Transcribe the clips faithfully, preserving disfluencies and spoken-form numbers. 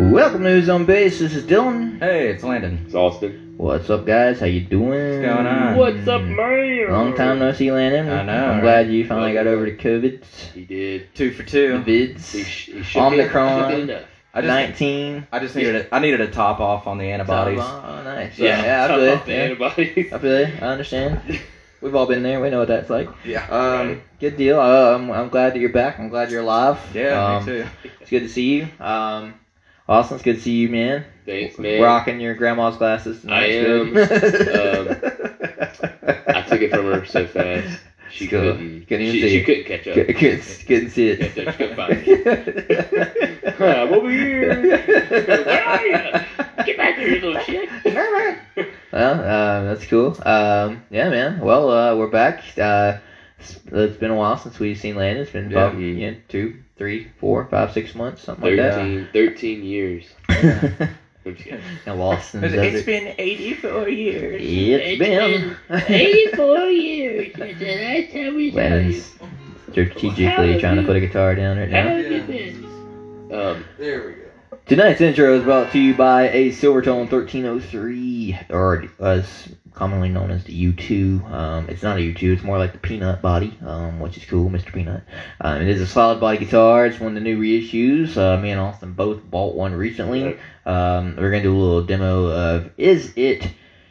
Welcome to News on Base. This is Dylan. Hey, it's Landon. It's Austin. What's up, guys? How you doing? What's going on? What's up, man? Long time no see, Landon. I know, I'm right? glad you finally got over the COVID. He did. Two for two. The vids. He, sh- he should Omicron. be, should be enough. I just, nineteen. I just needed a, I needed a top off on the antibodies. Oh, nice. Yeah, Yeah, yeah, I top feel off it. the Yeah. antibodies. I feel it. I understand. We've all been there. We know what that's like. Yeah. Um, Right. Good deal. Uh, I'm, I'm glad that you're back. I'm glad you're alive. Yeah, um, me too. It's good to see you. Um, Austin, it's good to see you, man. Thanks, man. Rocking your grandma's glasses. I That's am. good. I took it from her so fast. She Cool. couldn't. Couldn't even she, see she it. couldn't catch up. Couldn't, couldn't, couldn't see it. Catch up. She couldn't find it. I'm over here. Where are you? Get back here, you little shit. Well, uh, that's cool. Um, yeah, man. Well, uh, we're back. Uh, it's, it's been a while since we've seen Landon. It's been about Yeah. you know, two, three, four, five, six months, something like that. thirteen, thirteen years. I'm just kidding. And Austin does It's it. been eighty-four years. It's been eighty-four years since the last time we saw you. Landon's strategically trying to put a guitar down right How now. have you been? Um, There we go. Tonight's intro is brought to you by a Silvertone thirteen oh three, or as commonly known as the U two. Um, it's not a U two, it's more like the Peanut body, um, which is cool, Mister Peanut. Um, it is a solid body guitar. It's one of the new reissues. Uh, me and Austin both bought one recently. Um, we're going to do a little demo of, is it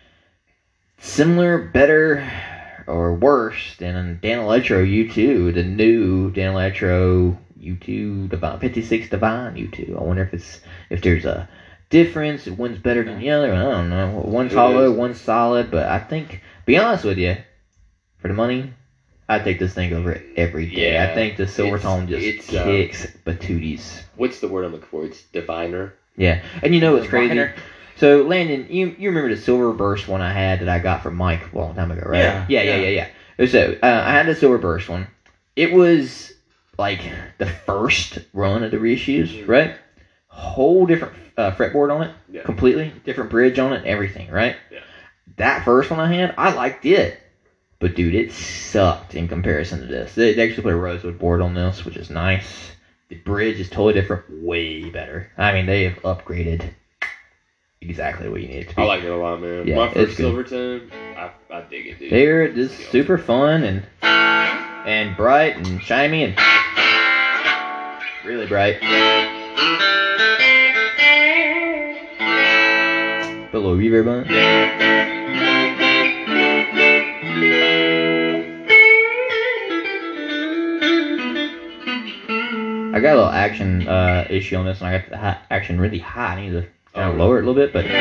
similar, better, or worse than Dan Electro U two, the new Dan Electro U two Divine, fifty-six Divine U two. I wonder if it's if there's a difference, if one's better than the other. I don't know. One's It hollow, is. one's solid, but I think, be honest with you, for the money, I take this thing over it every day. I Yeah, think the Silvertone just it's, um, kicks patooties. what's the word I'm looking for? It's diviner. Yeah, and you know what's crazy? Diviner. So, Landon, you you remember the Silver Burst one I had that I got from Mike a long time ago, right? Yeah, yeah, yeah, yeah. yeah. yeah. So, uh, I had the Silver Burst one. It was like the first run of the reissues, right? Whole different uh, fretboard on it, Yeah. completely different bridge on it, everything, right? Yeah. That first one I had, I liked it. But, dude, it sucked in comparison to this. They, they actually put a rosewood board on this, which is nice. The bridge is totally different, way better. I mean, they have upgraded exactly what you need it to be. I like it a lot, man. Yeah, My it's first good. Silvertone, I, I dig it, dude. They're just super fun and and bright and shiny and really bright. Put a little reverb on it. I got a little action uh, issue on this, and I got the high, action really high. I need to kind of Oh. lower it a little bit, but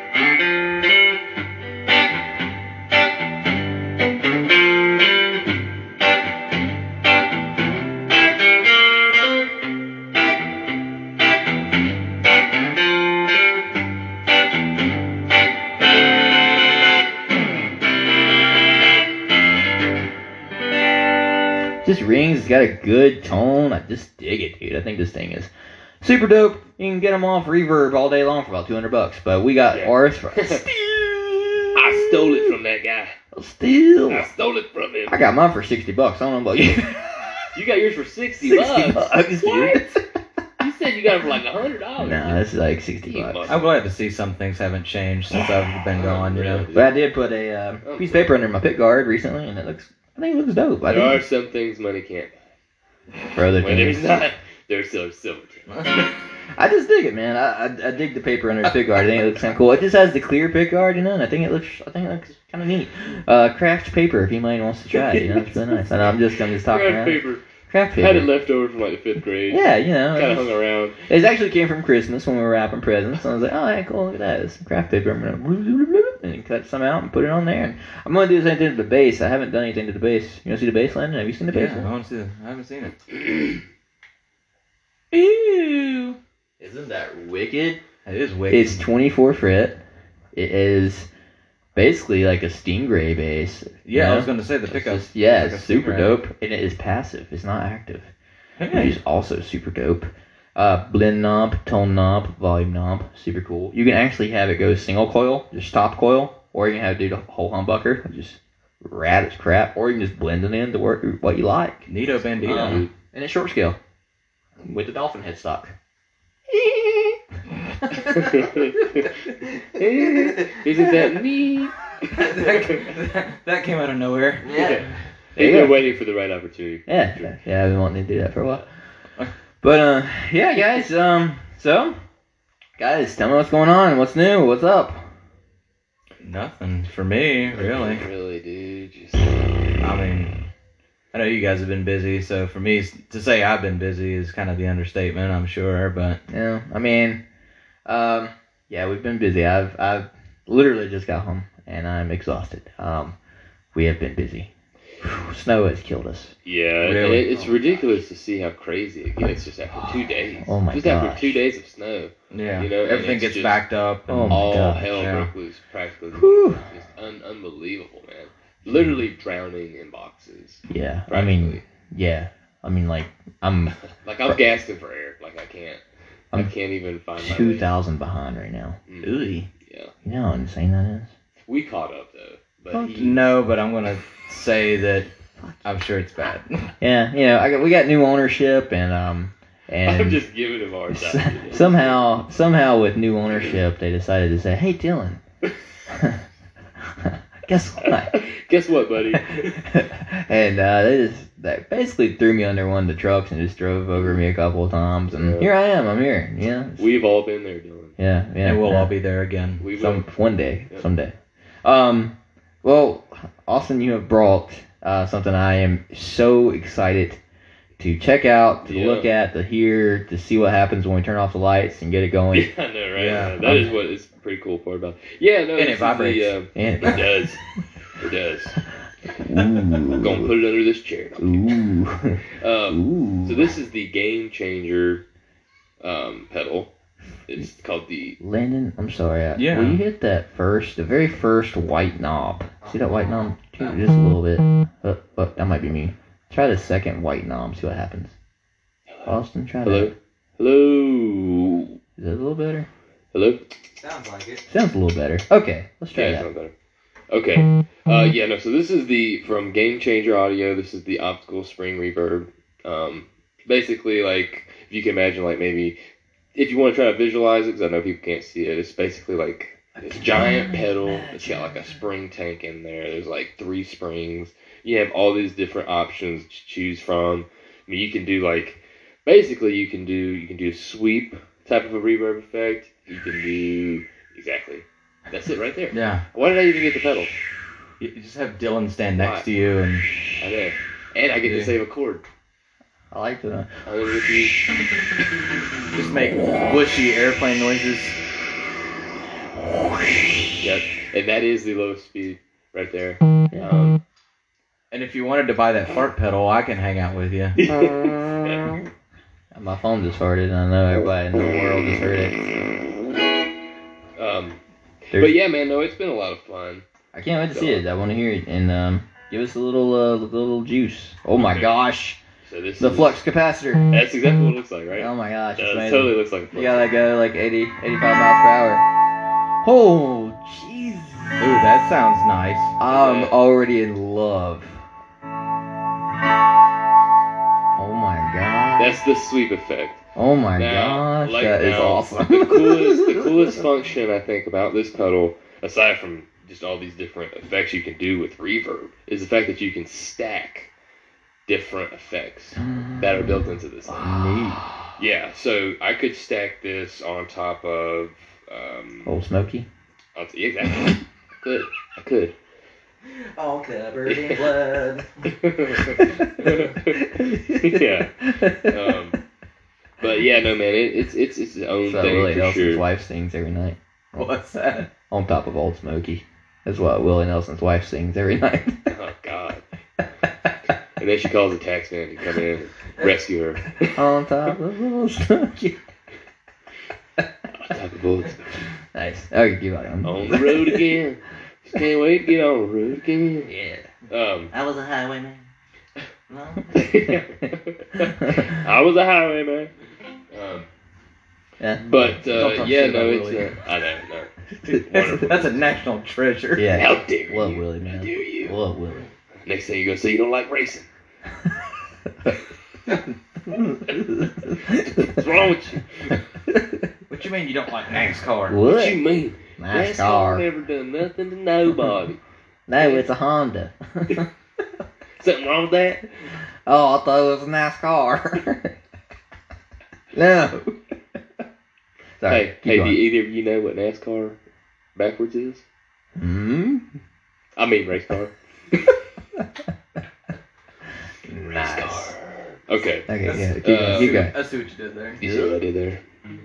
just rings. It's got a good tone. I just dig it, dude. I think this thing is super dope. You can get them off Reverb all day long for about two hundred bucks. But we got Yeah. ours for I stole it from that guy. Still, I stole it from him. I got mine for sixty bucks. I don't know about you. You got yours for sixty, sixty bucks. bucks, dude. What? You said you got it for like a hundred dollars. Nah, this is like sixty You bucks. must- I'm glad to see some things haven't changed since I've been gone, you know. But I did put a uh, piece of paper under my pick guard recently, and it looks. I think it looks dope. I There are think some things money can't buy. for other When there's things. not, there's still Silvertone. I just dig it, man. I, I I dig the paper under the pick guard. I think it looks kind of cool. It just has the clear pick guard, you know, and I think it looks. I think it looks kind of neat. Uh, craft paper, if anybody wants to try it, you know, it's really nice. I know I'm just I'm just talking Craft around. paper. Craft I had it paper. left over from like the fifth grade. Yeah, you know. Kind It, of hung around. it actually came from Christmas when we were wrapping presents. And I was like, oh, hey, cool, look at that. It's some craft paper. I'm gonna and cut some out and put it on there. And I'm gonna do the same thing to the bass. I haven't done anything to the bass. You wanna see the bass, Landon? Have you seen the bass? Yeah, I, want to, I haven't seen it. Ew. Isn't that wicked? It is wicked. It's twenty-four fret. It is basically like a Stingray bass. you yeah, I know? was going to say the It's pickup. just- yeah, like it's a super Stingray. dope. And it is passive. It's not active. Which Hey. is also super dope. Uh, blend knob, tone knob, volume knob. Super cool. You can actually have it go single coil, just top coil, or you can have it do the whole humbucker, which is rad as crap, or you can just blend it in to work what you like. Nito Bandito. Um, and it's short scale with the dolphin headstock. Isn't that neat? that, that came out of nowhere. Yeah. He's Yeah. been waiting for the right opportunity. Yeah, yeah, yeah, I've been wanting to do that for a while. But uh, yeah, guys. Um, so, guys, tell me what's going on. What's new? What's up? Nothing for me, really. Really, dude. Just I mean, I know you guys have been busy, so for me to say I've been busy is kind of the understatement, I'm sure. But Yeah, I mean, um, yeah, we've been busy. I've I've literally just got home and I'm exhausted. Um, we have been busy. Whew, snow has killed us. yeah, and Really? it, it's ridiculous to see how crazy it gets just after two days. Oh my Just gosh. after two days of snow, yeah, You know, and everything it's gets just- backed up. And Oh my all gosh, hell yeah. broke loose practically. Whew. Just un- unbelievable, man. Literally drowning in boxes. Yeah, I Practically. mean, yeah, I mean, like I'm Like I'm gasping for air. Like I can't. I I'm can't even find my two way. thousand behind right now. Mm, Ooh. yeah, You know how insane that is. we caught up though. But Fuck he, No, but I'm gonna say that I'm sure it's bad. Yeah, you know, I got we got new ownership and um and I'm just giving him a hard s- time. somehow somehow with new ownership they decided to say, hey Dylan, guess what? Guess what, buddy? and uh, they just they basically threw me under one of the trucks and just drove over me a couple of times and Yeah. here I am, I'm here. Yeah, We've all been there, Dylan. yeah, yeah. and we'll yeah. all be there again. We will. Some one day, Yep. someday. Um, well, Austin, you have brought uh, something I am so excited to check out, to Yeah. look at, to hear, to see what happens when we turn off the lights and get it going. Yeah, I know, right? Yeah. Yeah, that is what is a pretty cool part about. It. Yeah, no, And it this is vibrates. The, uh, And it does. It does. I'm gonna Ooh. put it under this chair. Ooh. Um, Ooh. so this is the Game Changer um, pedal. It's called the. Landon, I'm sorry. I, Yeah. Will you hit that first, the very first white knob? See that white knob? Dude, just a little bit. Uh, uh, that might be me. Try the second white knob, see what happens. Austin, try Hello. that. Hello. Is that a little better? Hello. Sounds like it. Sounds a little better. Okay, let's try Yeah, that. sounds better. Okay. Uh, yeah, no. So this is the from Game Changer Audio. This is the optical spring reverb. Um, basically, like if you can imagine, like maybe if you want to try to visualize it, because I know people can't see it. It's basically like this giant pedal. It's got like a spring tank in there. There's like three springs. You have all these different options to choose from. I mean, you can do like basically you can do you can do a sweep type of a reverb effect. You can do exactly. That's it right there. Yeah. Why did I even get the pedal? You you just have Dylan stand next Why? to you and I know. And I get Yeah. to save a chord. I like the. Underneath you. just make whooshy airplane noises. Yep. And that is the lowest speed right there. Yeah. Um, And if you wanted to buy that fart pedal, I can hang out with you. My phone just farted, and I know everybody in the world just heard it. um, There's- but yeah, man, no, it's been a lot of fun. I can't wait to see it. I want to hear it, and um, give us a little, uh, little juice. Oh my Okay. gosh, So this the is, flux capacitor. That's exactly what it looks like, right? Oh my gosh, Yeah, it's it amazing. totally looks like a You flux. gotta go like eighty, eighty-five miles per hour. Oh, jeez. Ooh, that sounds nice. I'm Yeah. already in love. Oh my god. That's the sweep effect. Oh my Now, gosh, like that is now, awesome. the coolest, the coolest function I think about this pedal, aside from just all these different effects you can do with reverb, is the fact that you can stack different effects that are built into this thing. Neat. Yeah, so I could stack this on top of. Um, Old Smoky. on t- exactly. I could. I could. All covered in blood. Yeah. Um, but yeah, no man, it, it's it's it's its own So thing Willie for Nelson's sure. wife sings every night. What's that? On top of Old Smoky. That's what Willie Nelson's wife sings every night. Oh God. And then she calls the tax man to come in and rescue her. On top of Old Smoky. On top of bullets. Nice. Okay, keep on. On the road again. Just can't wait to get on the road again. Yeah. Um, I was a highwayman. No. I was a highwayman. Um, Yeah. but Don't uh, talk yeah, shit no, about it's Willie. uh, I know, no. Wonderful. That's a national treasure. Yeah. How dare Love you? Willie, How man. dare you? Love Willie. Next thing you're gonna say you don't like racing. What's wrong with you? What you mean You don't like NASCAR. What What? you mean? NASCAR NASCAR. never done nothing to nobody. No, it's a Honda. Something wrong with that? Oh, I thought it was a NASCAR. No. Sorry. Hey, keep hey, do going. either of you know what NASCAR backwards is? Hmm? I mean race car. Nice. Okay. Okay, That's- yeah, keep uh, going. Keep going. I see what you did there. You see what I did there?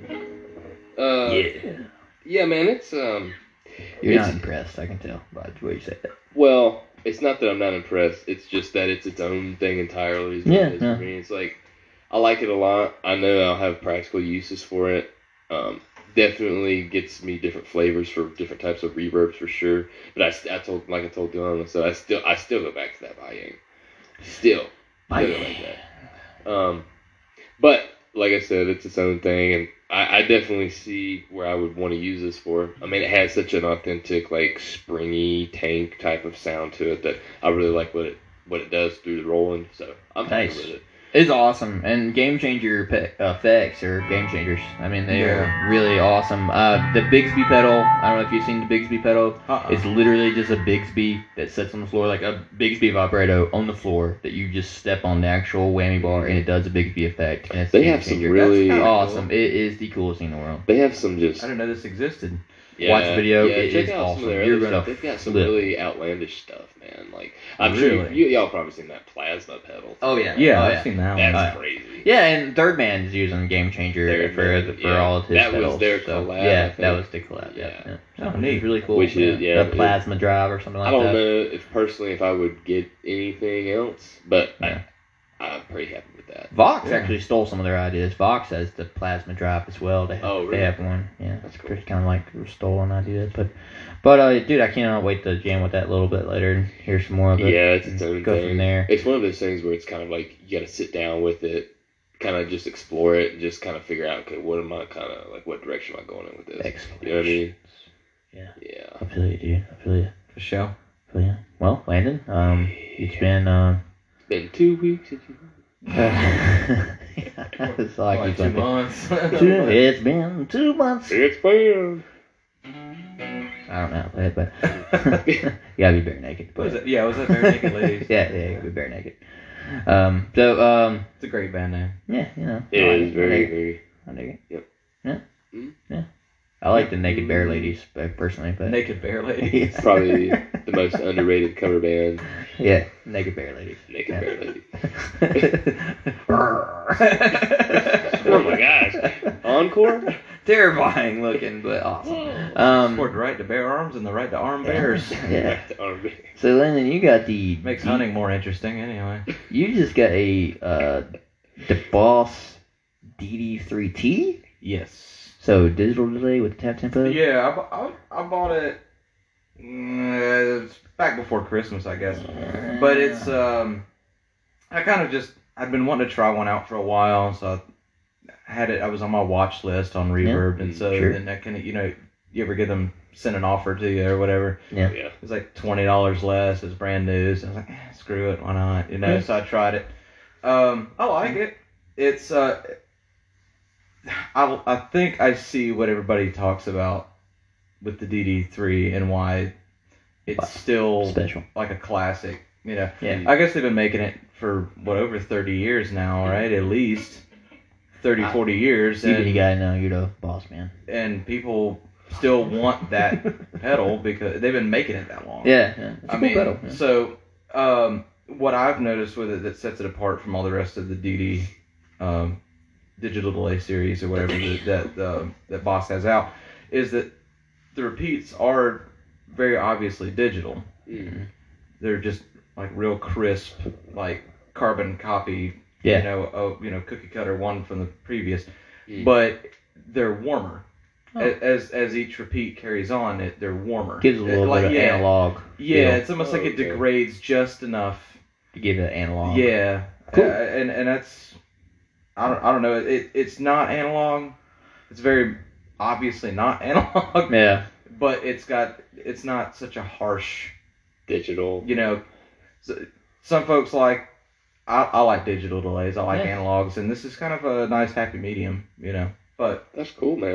Uh, Yeah. yeah, man, it's um. You're it's- not impressed, I can tell by the way you say that. Well, it's not that I'm not impressed. It's just that it's its own thing entirely. Is what Yeah, it is yeah. for me. It's like I like it a lot. I know I'll have practical uses for it. Um, definitely gets me different flavors for different types of reverbs for sure. But I, st- I told like I told Dylan, so I still I still go back to that Bayang. Still, still go back to that. Um, but like I said, it's its own thing, and I, I definitely see where I would want to use this for. I mean, it has such an authentic, like springy tank type of sound to it that I really like what it what it does through the rolling. So I'm happy Nice. with it. It's awesome, and Game Changer pe- effects are game changers. I mean, they Yeah. are really awesome. Uh, the Bigsby pedal, I don't know if you've seen the Bigsby pedal. Uh-uh. It's literally just a Bigsby that sits on the floor, like a Bigsby vibrato on the floor that you just step on the actual whammy bar, and it does a Bigsby effect. And it's a They game have some changer. really That's kinda awesome. It is the coolest thing in the world. They have some just I didn't know this existed. yeah, Watch the video, Yeah, it check is out some awesome. of their You're other gonna stuff. They've got some flip. really outlandish stuff, man. Like I'm sure Really? you, y'all probably seen that plasma pedal. Oh, yeah. Yeah, Oh, I've yeah. seen that That's one. Uh, crazy. Yeah, and Third Man's using Game Changer Third for Man, the, for yeah. all of his That was pedals. their so, collab, I Yeah, think. that was the collab. Yeah, Yeah. yeah. Oh, So, neat. it's really cool. Which is- yeah, the it- plasma drive or something like I don't that. know if personally if I would get anything else, but Yeah. I, I'm pretty happy with that. Vox Yeah. actually stole some of their ideas. Vox has the plasma drive as well. They have, Oh, really? they have one. Yeah, That's it's cool. pretty kind of like stolen ideas. But, but uh, dude, I cannot wait to jam with that a little bit later and hear some more of it. Yeah, it's its and own go thing. from there. It's one of those things where it's kind of like you got to sit down with it, kind of just explore it, and just kind of figure out, okay, what am I kind of like, what direction am I going in with this? You know what I mean? Yeah. Yeah. I feel you, dude. I feel you. For sure. I feel you. Well, Landon, um, it's been uh, It's been two weeks. Since you... yeah, it's like Like he's two like, months. Two- it's been two months. It's been. I don't know how to play it, but you gotta be bare naked. What But, was it? Yeah, was that Bare Naked Ladies? yeah, yeah, you gotta be bare naked. Um, so, um, It's a great band name. yeah, you know. It I like is I very, dig it. very. I dig it. Yep. Yeah. Mhm. Yeah. I like the Naked Bear Ladies, but personally, but Naked Bear Ladies. Yeah. Probably the most underrated cover band, yeah, Naked Bear Ladies. Naked Yeah. Bear Lady. oh Oh my gosh. Encore? Terrifying looking, but awesome. Um, Scored the right to bear arms and the right to arm bears. yeah. R and B. So Landon, you got the Makes the- hunting more interesting anyway. You just got a uh, the Boss D D three T. Yes. So digital delay with tap tempo. Yeah, I, bu- I, I bought it mm, it's back before Christmas, I guess. But it's um, I kind of just I'd been wanting to try one out for a while, so I had it. I was on my watch list on Reverb, and so Sure. then that kind of you know you ever get them send an offer to you or whatever. Yeah. Yeah. It was like twenty dollars less. It's brand new, so I was like, eh, screw it, why not? You know. Yeah. So I tried it. Um, I like it. It's uh, I I think I see what everybody talks about with the D D three and why it's Wow. still Special. like a classic. You know. Yeah. I guess they've been making it for what over thirty years now, right? At least thirty, I- forty years, You, you and, gotta know you're the boss man. and people still want that pedal because they've been making it that long. Yeah. yeah. It's a I cool mean, pedal. Yeah. so um, what I've noticed with it that sets it apart from all the rest of the D D um, digital delay series or whatever that that, uh, that Boss has out is that the repeats are very obviously digital. Mm. They're just like real crisp, like carbon copy. Yeah. You know, uh, you know, cookie cutter one from the previous, Mm. but they're warmer. Oh. A- As as each repeat carries on, it they're warmer. Gives a It- little like, bit of yeah, analog. Yeah, feel it's almost Oh, like it okay. degrades just enough. to give it analog. Yeah, Cool. Uh, and and that's I don't I don't know. It it's not analog. It's very obviously not analog. Yeah. But it's got it's not such a harsh. Digital. You know, so, some folks like I, I like digital delays. I like Yeah. analogs, and this is kind of a nice happy medium. You know, but That's cool, man.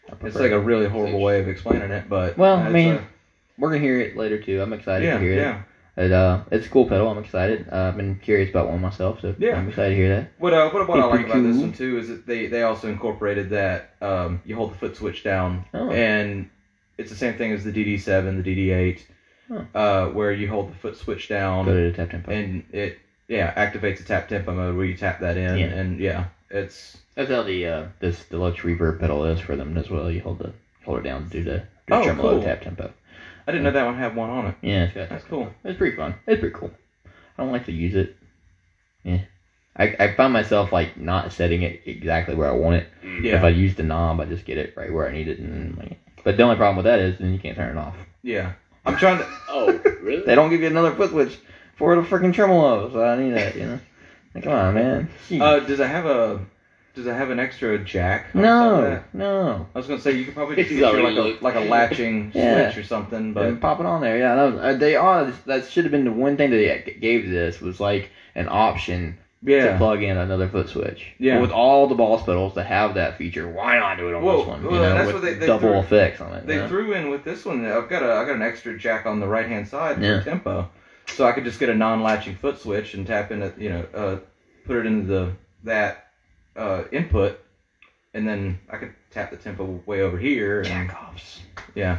I It's prefer like a it. really horrible way of explaining it, but Well, uh, I it's mean, a- we're gonna hear it later too. I'm excited yeah, to hear yeah. it. It uh, it's a cool pedal. I'm excited. Uh, I've been curious about one myself, so Yeah. I'm excited to hear that. What uh, what, what I Be like pretty about this cool. one too is that they, they also incorporated that um, you hold the foot switch down, Oh. and it's the same thing as the D D seven, the D D eight, Huh. uh, where you hold the foot switch down, Go to the tap tempo. and it yeah activates the tap tempo mode where you tap that in, Yeah. and yeah, it's That's how the uh, this deluxe reverb pedal is for them as well. You hold the hold it down to do the, do the Oh, tremolo cool. tap tempo. I didn't know that one had one on it. Yeah, it's got That's cool. It's pretty fun. It's pretty cool. I don't like to use it. Yeah. I, I find myself like not setting it exactly where I want it. Mm. Yeah. If I use the knob, I just get it right where I need it. And like, but the only problem with that is then you can't turn it off. Yeah, I'm trying to. Oh, really? They don't give you another foot switch for the freaking tremolo, so I need that. You know. Like, come on, man. Jeez. Uh, does it have a does it have an extra jack? on top of no, that? no. I was gonna say you could probably just It's get your, already like a looked. like a latching Yeah. switch or something, But but pop it on there, yeah. No, uh, they are. That should have been the one thing that they gave this was like an option to yeah. plug in another foot switch. Yeah. But with all the boss pedals that have that feature, why not do it on Well, this one? You well, know, that's with what they- they double threw- effects on it. They you know? threw in with this one. I've got a I got an extra jack on the right hand side Yeah. for tempo, so I could just get a non-latching foot switch and tap in it. You know, uh, put it into the that uh, input, and then I could tap the tempo way over here. And, Jack-offs. yeah.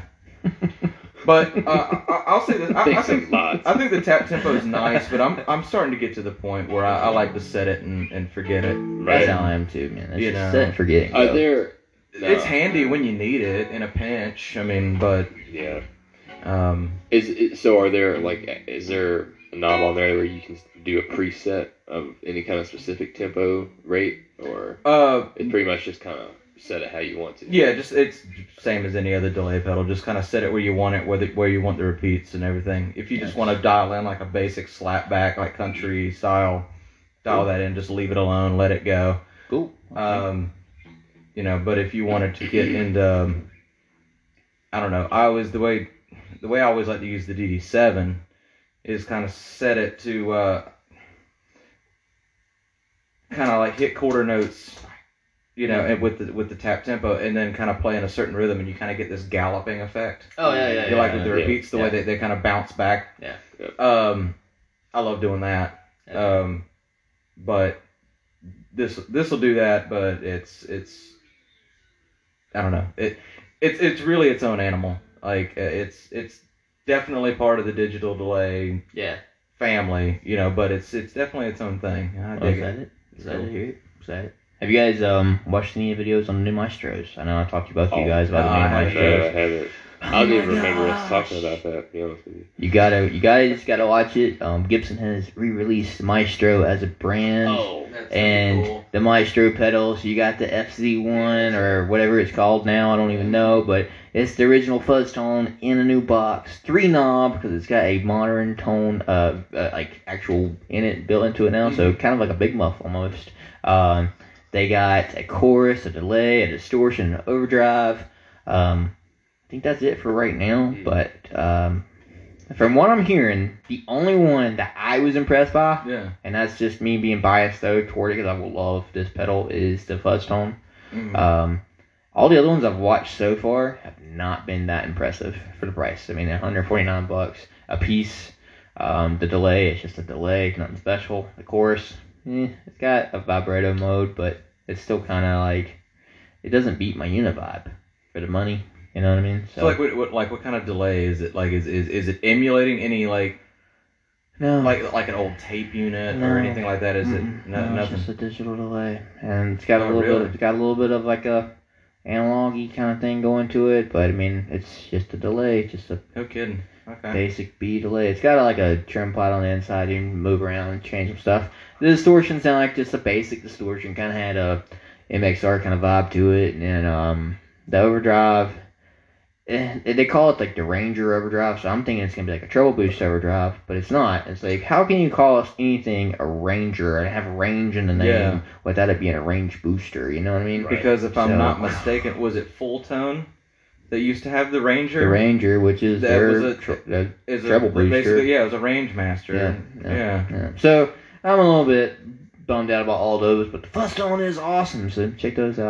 But uh, I, I'll say this. I, I Thanks think a lot. I think the tap tempo is nice, but I'm I'm starting to get to the point where I, I like to set it and, and forget it. That's Right. how I am too, man. It's You just know. set and forgetting. Are go. there? No. It's handy when you need it in a pinch. I mean, but Yeah. um, Is it, so? Are there like? Is there a knob on there where you can do a preset of any kind of specific tempo rate, or uh, it pretty much just kind of set it how you want to? yeah, just it's same as any other delay pedal. Just kind of set it where you want it, where the, where you want the repeats and everything. If you just want to dial in like a basic slap back, like country style, dial that in. Just leave it alone, let it go. Cool. Um, you know, but if you wanted to get into, um, I don't know, I always the way the way I always like to use the D D seven is kind of set it to uh, kind of like hit quarter notes, you know, and with the with the tap tempo, and then kind of play in a certain rhythm, and you kind of get this galloping effect. Oh yeah, yeah. You yeah, like with the yeah. repeats, the Yeah. way they, they kind of bounce back. Yeah. Um, I love doing that. Yeah. Um, but this this will do that, but it's it's I don't know. It it's it's really its own animal. Like uh, it's it's definitely part of the digital delay Yeah. family, you know, but it's it's definitely its own thing. I Well, dig it. excited. Excited to hear it. Excited. Have you guys um watched any videos on the new Maestros? I know I talked to both of you Oh, guys about no, the I new haven't. No, I Maestros. haven't. Oh I don't even my remember us gosh. talking about that. To be honest with you. You gotta, you guys gotta watch it. Um, Gibson has re-released Maestro as a brand. Oh, And the Maestro pedals, you got the F Z one or whatever it's called now, I don't even know, but it's the original fuzz tone in a new box, three knob because it's got a modern tone, uh, uh, like actual in it built into it now, so kind of like a big muff almost. Um, they got a chorus, a delay, a distortion, an overdrive. Um, I think that's it for right now, but um, from what I'm hearing, the only one that I was impressed by, Yeah. and that's just me being biased though toward it because I will love this pedal, is the fuzz tone. Mhm. Um, all the other ones I've watched so far have not been that impressive for the price. I mean, one hundred forty-nine bucks a piece. Um, the delay, it's just a delay, nothing special. The chorus, eh, it's got a vibrato mode, but it's still kind of like, it doesn't beat my Univibe for the money. You know what I mean? So like what, what like what kind of delay is it? Like is is, is it emulating any like no, like like an old tape unit No. or anything like that? Is it Mm-mm. no, no, it's nothing? just a digital delay, and it's got a Oh, little really? bit. Of, it's got a little bit of like a analog-y kind of thing going to it, but I mean, it's just a delay, just a No kidding. Okay. basic B delay. It's got like a trim pot on the inside. You can move around and change some stuff. The distortion sound like just a basic distortion. Kind of had a M X R kind of vibe to it, and um, the overdrive. Eh, they call it like the Ranger overdrive, so I'm thinking it's gonna be like a treble boost overdrive, but it's not. It's like, how can you call us anything a Ranger and have range in the name Yeah. without it being a range booster? You know what I mean? Right. Because if I'm So- not mistaken, was it Full Tone that used to have the Ranger? The Ranger, which is That their was a- tr- the is a, treble booster. Basically, yeah, it was a Range Master. Yeah, Yeah. yeah. Yeah. So I'm a little bit bummed out about all those, but the fuzz tone is awesome. So check those out.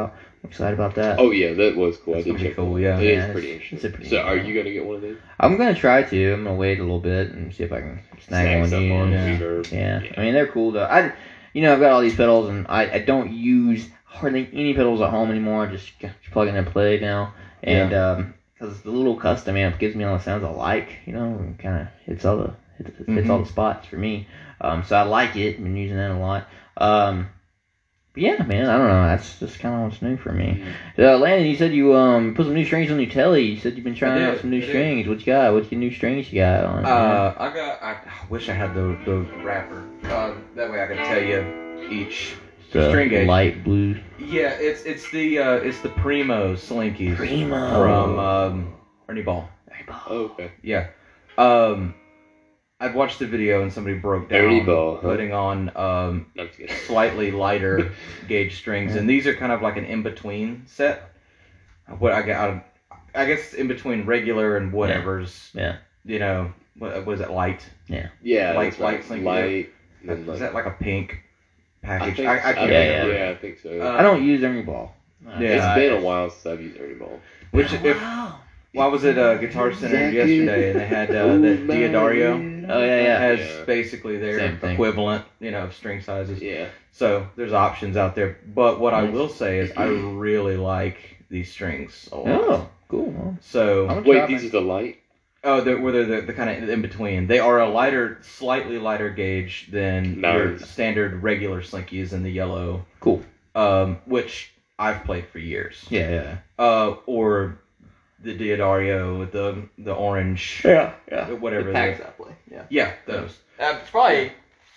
I'm excited about that. Oh yeah, that was cool. That's I did gonna be check. cool, that. yeah. It Yeah, is it's- pretty it's interesting. a pretty so, neat are one. you gonna get one of those? I'm gonna try to. I'm gonna wait a little bit and see if I can snag, Snag one something new. on Yeah. Reverb. Yeah. I mean they're cool though. I, you know, I've got all these pedals and I, I don't use hardly any pedals at home anymore. I just, just plug in and play now. And um, because the little custom amp gives me all the sounds I like, you know, and kind of hits all the hits, hits Mhm. all the spots for me. Um, so I like it. I've been using that a lot. Um, but yeah, man, I don't know. That's just kind of what's new for me. Uh, Landon, you said you um put some new strings on your telly. You said you've been trying I out did, some new I did. strings. What you got? What's your new strings you got on? Uh, I got. I, I wish I had the the wrapper. Uh, that way I could tell you each The string gauge. light blue. Yeah, it's it's the uh, it's the Primo Slinkies Primo. from um, Ernie Ball. Oh, okay. Yeah. Um, I've watched the video and somebody broke down Ernie Ball, huh? putting on um, No, I'm just kidding. slightly lighter gauge strings, and these are kind of like an in between set. What I got, I guess, in between regular and whatever's. Yeah. You know, what was it light? Yeah, Light- that's right. light Slinky. Light. and then, Is like- that like a pink I package? think, I, I, can't think- Yeah, remember. yeah, I think so. Uh, I don't use Ernie Ball. Yeah. it's been a while since I've used Ernie Ball. Which if wow. well, I was at uh, Guitar Center yesterday, and they had uh, the Diodario. Oh yeah, yeah. Has Yeah. basically their Same thing. equivalent, you know, string sizes. Yeah. So there's options out there. But what I Nice. will say is I really like these strings a lot. Oh, cool. Well, So I'm- Wait, Try these my- are the light? oh, they're where they're the, the kind of in between. They are a lighter, slightly lighter gauge than your Nice. standard regular Slinkies in the yellow. Cool. Um, which I've played for years. Yeah, yeah. Uh, or the Diodario with the the orange. Yeah, yeah. Whatever The it packs is. I play. Yeah. Yeah, those. Uh, it's probably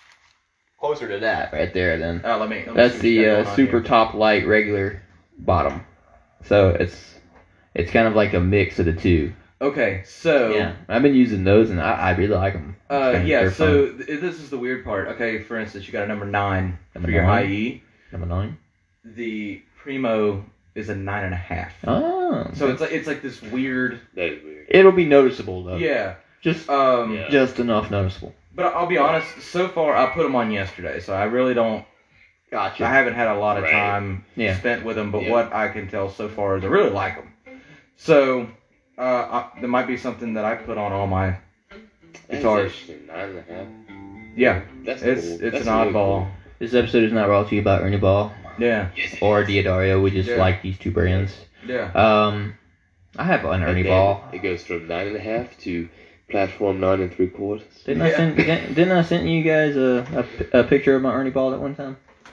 closer to that right there then. Uh, let me. Let me That's see the what's uh, going on super here. top light regular bottom. So it's it's kind of like a mix of the two. Okay, so Yeah, I've been using those and I, I really like them. uh, yeah, so th- this is the weird part. Okay, for instance, you got a number nine Number for your nine. high E. number nine. The Primo is a nine and a half. Oh, So it's like it's like this weird. That is weird. it'll be noticeable though. Yeah. just Um. Yeah. just enough noticeable. But I'll be honest. So far, I put them on yesterday, so I really don't. Gotcha. I haven't had a lot of Right. time Yeah. spent with them, but Yeah. what I can tell so far is I really like them. So uh, I, there might be something that I put on all my That's guitars. interesting. Nine and a half. Yeah, That's it's cool. it's That's an really oddball. cool. This episode is not brought to you by Ernie Ball Yeah, Yes, it or is. Diodario. We just Yeah. like these two brands. yeah. Um, I have an Ernie And then Ball. It goes from nine and a half to platform nine and three quarters. Didn't I Yeah. send? Didn't didn't I send you guys a, a, a picture of my Ernie Ball that one time?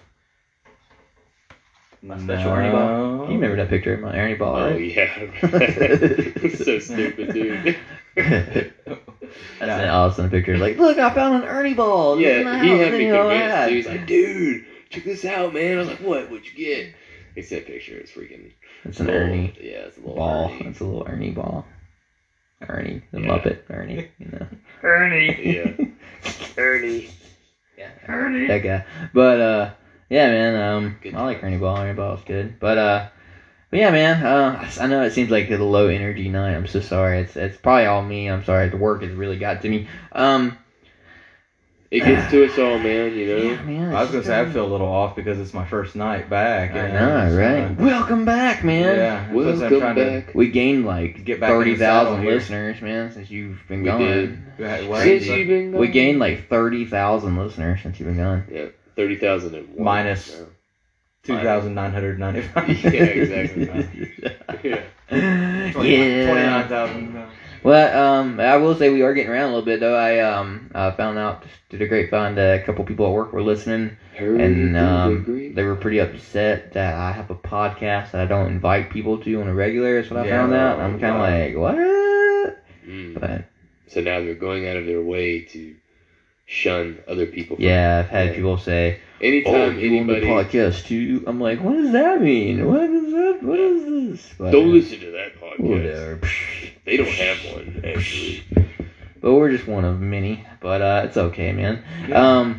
My special Ernie Ball. You remember that picture of my Ernie Ball, Oh right? yeah, so stupid, dude. That's an awesome picture. Like, look, I found an Ernie Ball. This is Yeah, my he house. had me Didn't know I convinced. had. He was like, "Dude, check this out, man." I was like, "What? What'd you get?" He sent a picture. It's freaking. It's an little- Ernie Yeah, it's a little Ball. Ernie. It's a little Ernie Ball. Ernie, the Yeah. Muppet, Ernie. You know. Yeah, Ernie. Yeah, Ernie. that guy. But uh, yeah, man. Um, Good I like Ernie Ball. Ernie Ball's good. But uh, but yeah, man. Uh, I know it seems like a low energy night. I'm so sorry. It's it's probably all me. I'm sorry. The work has really got to me. Um, It gets to us all, man. You know. yeah, man. I was it's gonna just say I been- feel a little off because it's my first night back. I you know, so, right? Welcome back, man. Yeah, that's what I'm Welcome trying to- back. We gained like Get back in the thirty saddle thousand here. listeners, man, since you've been We gone. did. Yeah, what? Since you've been gone. We gained like thirty thousand listeners since you've been gone. Yeah, thirty thousand and one. Minus- now. two thousand nine hundred ninety-five. Yeah, exactly. Yeah. yeah. twenty-nine thousand. Well, um, I will say we are getting around a little bit though. I um, uh, found out through the grapevine that a couple people at work were listening, Heard and the um, great- they were pretty upset that I have a podcast that I don't invite people to on a regular. Is what I Yeah, found out. I'm kind of wow. like, what? Mm. But So now they're going out of their way to shun other people. from- yeah, I've had Yeah. people say, Anytime "Oh, you on the anybody podcast too?" I'm like, "What does that mean? What is that? What is this?" But, don't uh, listen to that podcast. Whatever. They don't have one actually. But we're just one of many. But uh, it's okay, man. Yeah. Um,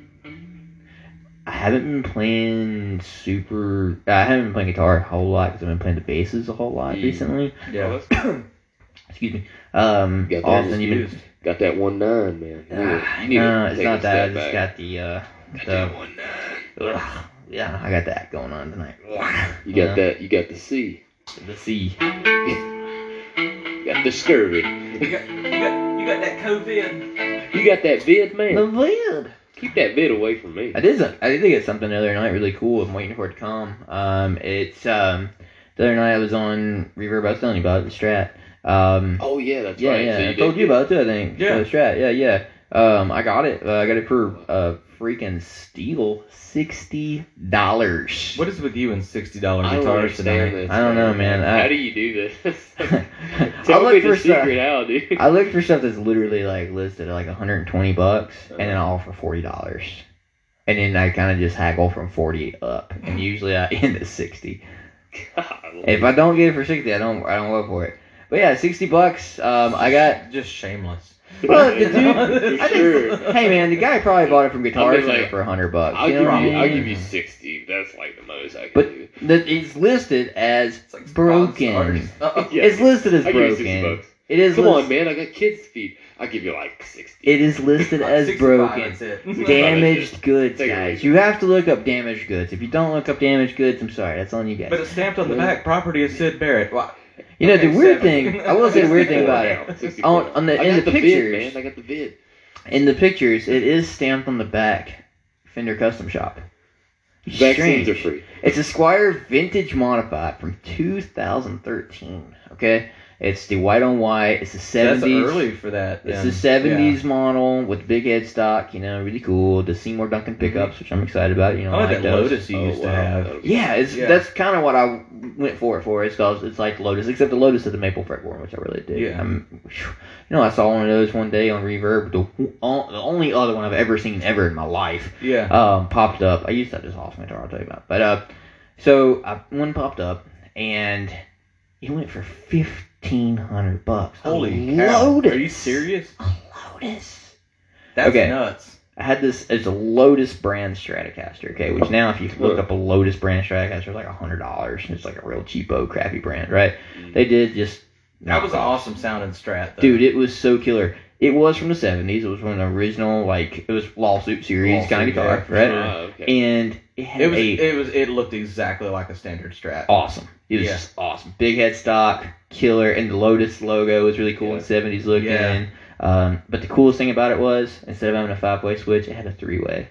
I haven't been playing super. I haven't been playing guitar a whole lot because I've been playing the basses a whole lot Mm. recently. Yeah. Excuse me. Um, Got that Austin, you've been. Used. Got that one nine, man. You need, Ah, you need no, to it's take not a that. I step just back. got the uh, Got the that one nine. ugh, yeah, I got that going on tonight. You got Yeah. that. You got the C. The C. You got the scurvy. You got, you got, you got that COVID. You got that vid, man. The vid. Keep that vid away from me. I did. some- I did get something the other night really cool. I'm waiting for it to come. Um, it's um, the other night I was on Reverb. I was telling you about it, the Strat. Um, Oh yeah, that's yeah, right. yeah. So I you told did you get- about it too. I think. Yeah. The Strat. Yeah, yeah. Um, I got it. Uh, I got it for uh freaking steal sixty dollars. What is with you and sixty dollar I don't guitars understand tonight? this. I don't know, man. I- How do you do this? I Tell look me for the stuff. secret how, dude. I looked for stuff that's literally like listed at like one hundred twenty bucks, and then I'll offer forty dollars, and then I kind of just haggle from forty up, and usually I end at sixty. If I don't get it for sixty, I don't I don't go for it. But yeah, sixty bucks. Um, I got. Just shameless. Well, the dude. For I think, sure. hey man, the guy probably bought it from Guitar I mean, Center like, for a hundred bucks. I'll you know give what I you. mean? I'll give you sixty. That's like the most I can But do. the, it's listed as It's like broken. Pawn Stars. Uh-uh. Yeah. It's listed as I'll give you sixty broken. bucks. It is. Come lis- on, man. I got kids to feed. I'll give you like sixty. It is listed as sixty-five, broken. that's it. Damaged goods, Take it guys. easy. You have to look up damaged goods. If you don't look up damaged goods, I'm sorry. That's on you But guys. it's stamped on the back. Property of Sid Barrett. Why? You know, the Okay, weird seven. thing, I will say the weird thing about it. sixty-four. On, on the, I in got the the pictures, vid, man. I got the vid. in the pictures, it is stamped on the back, Fender Custom Shop. Vaccines Strange. are free. It's a Squire Vintage Modified from two thousand thirteen, okay? It's the white on white. It's the That's seventies. early for that. It's then. the seventies model with big headstock, you know, really cool. The Seymour Duncan pickups, which I'm excited about. You know, Yeah. I like that those. Lotus you Oh, used to wow. have. That'll be- Yeah, it's Yeah. that's kind of what I went for it for. It's called it's like Lotus, except the Lotus is the maple fretboard, which I really dig. Yeah. I'm, you know, I saw one of those one day on Reverb. The, the only other one I've ever seen ever in my life Yeah. um, popped up. I used to have this awesome guitar I'll tell you about, but uh, so I, one popped up and it went for fifteen hundred bucks. A Holy cow. Lotus. Are you serious? A Lotus. That's Okay. nuts. I had this, it's a Lotus brand Stratocaster, okay, which now if you look up a Lotus brand Stratocaster, it's like a hundred dollars. It's like a real cheapo, crappy brand, right? They did just That was an awesome sounding Strat, though. dude. It was so killer. It was from the seventies. It was from the original, like it was lawsuit series kind of Lawsuit, guitar, yeah, right? Ah, okay. And it had It was. a It was. It looked exactly like a standard Strat. awesome. It was Yeah. just awesome. Big headstock, killer, and the Lotus logo was really cool Yeah. and seventies looking. Yeah. Um, but the coolest thing about it was instead of having a five way switch, it had a three way.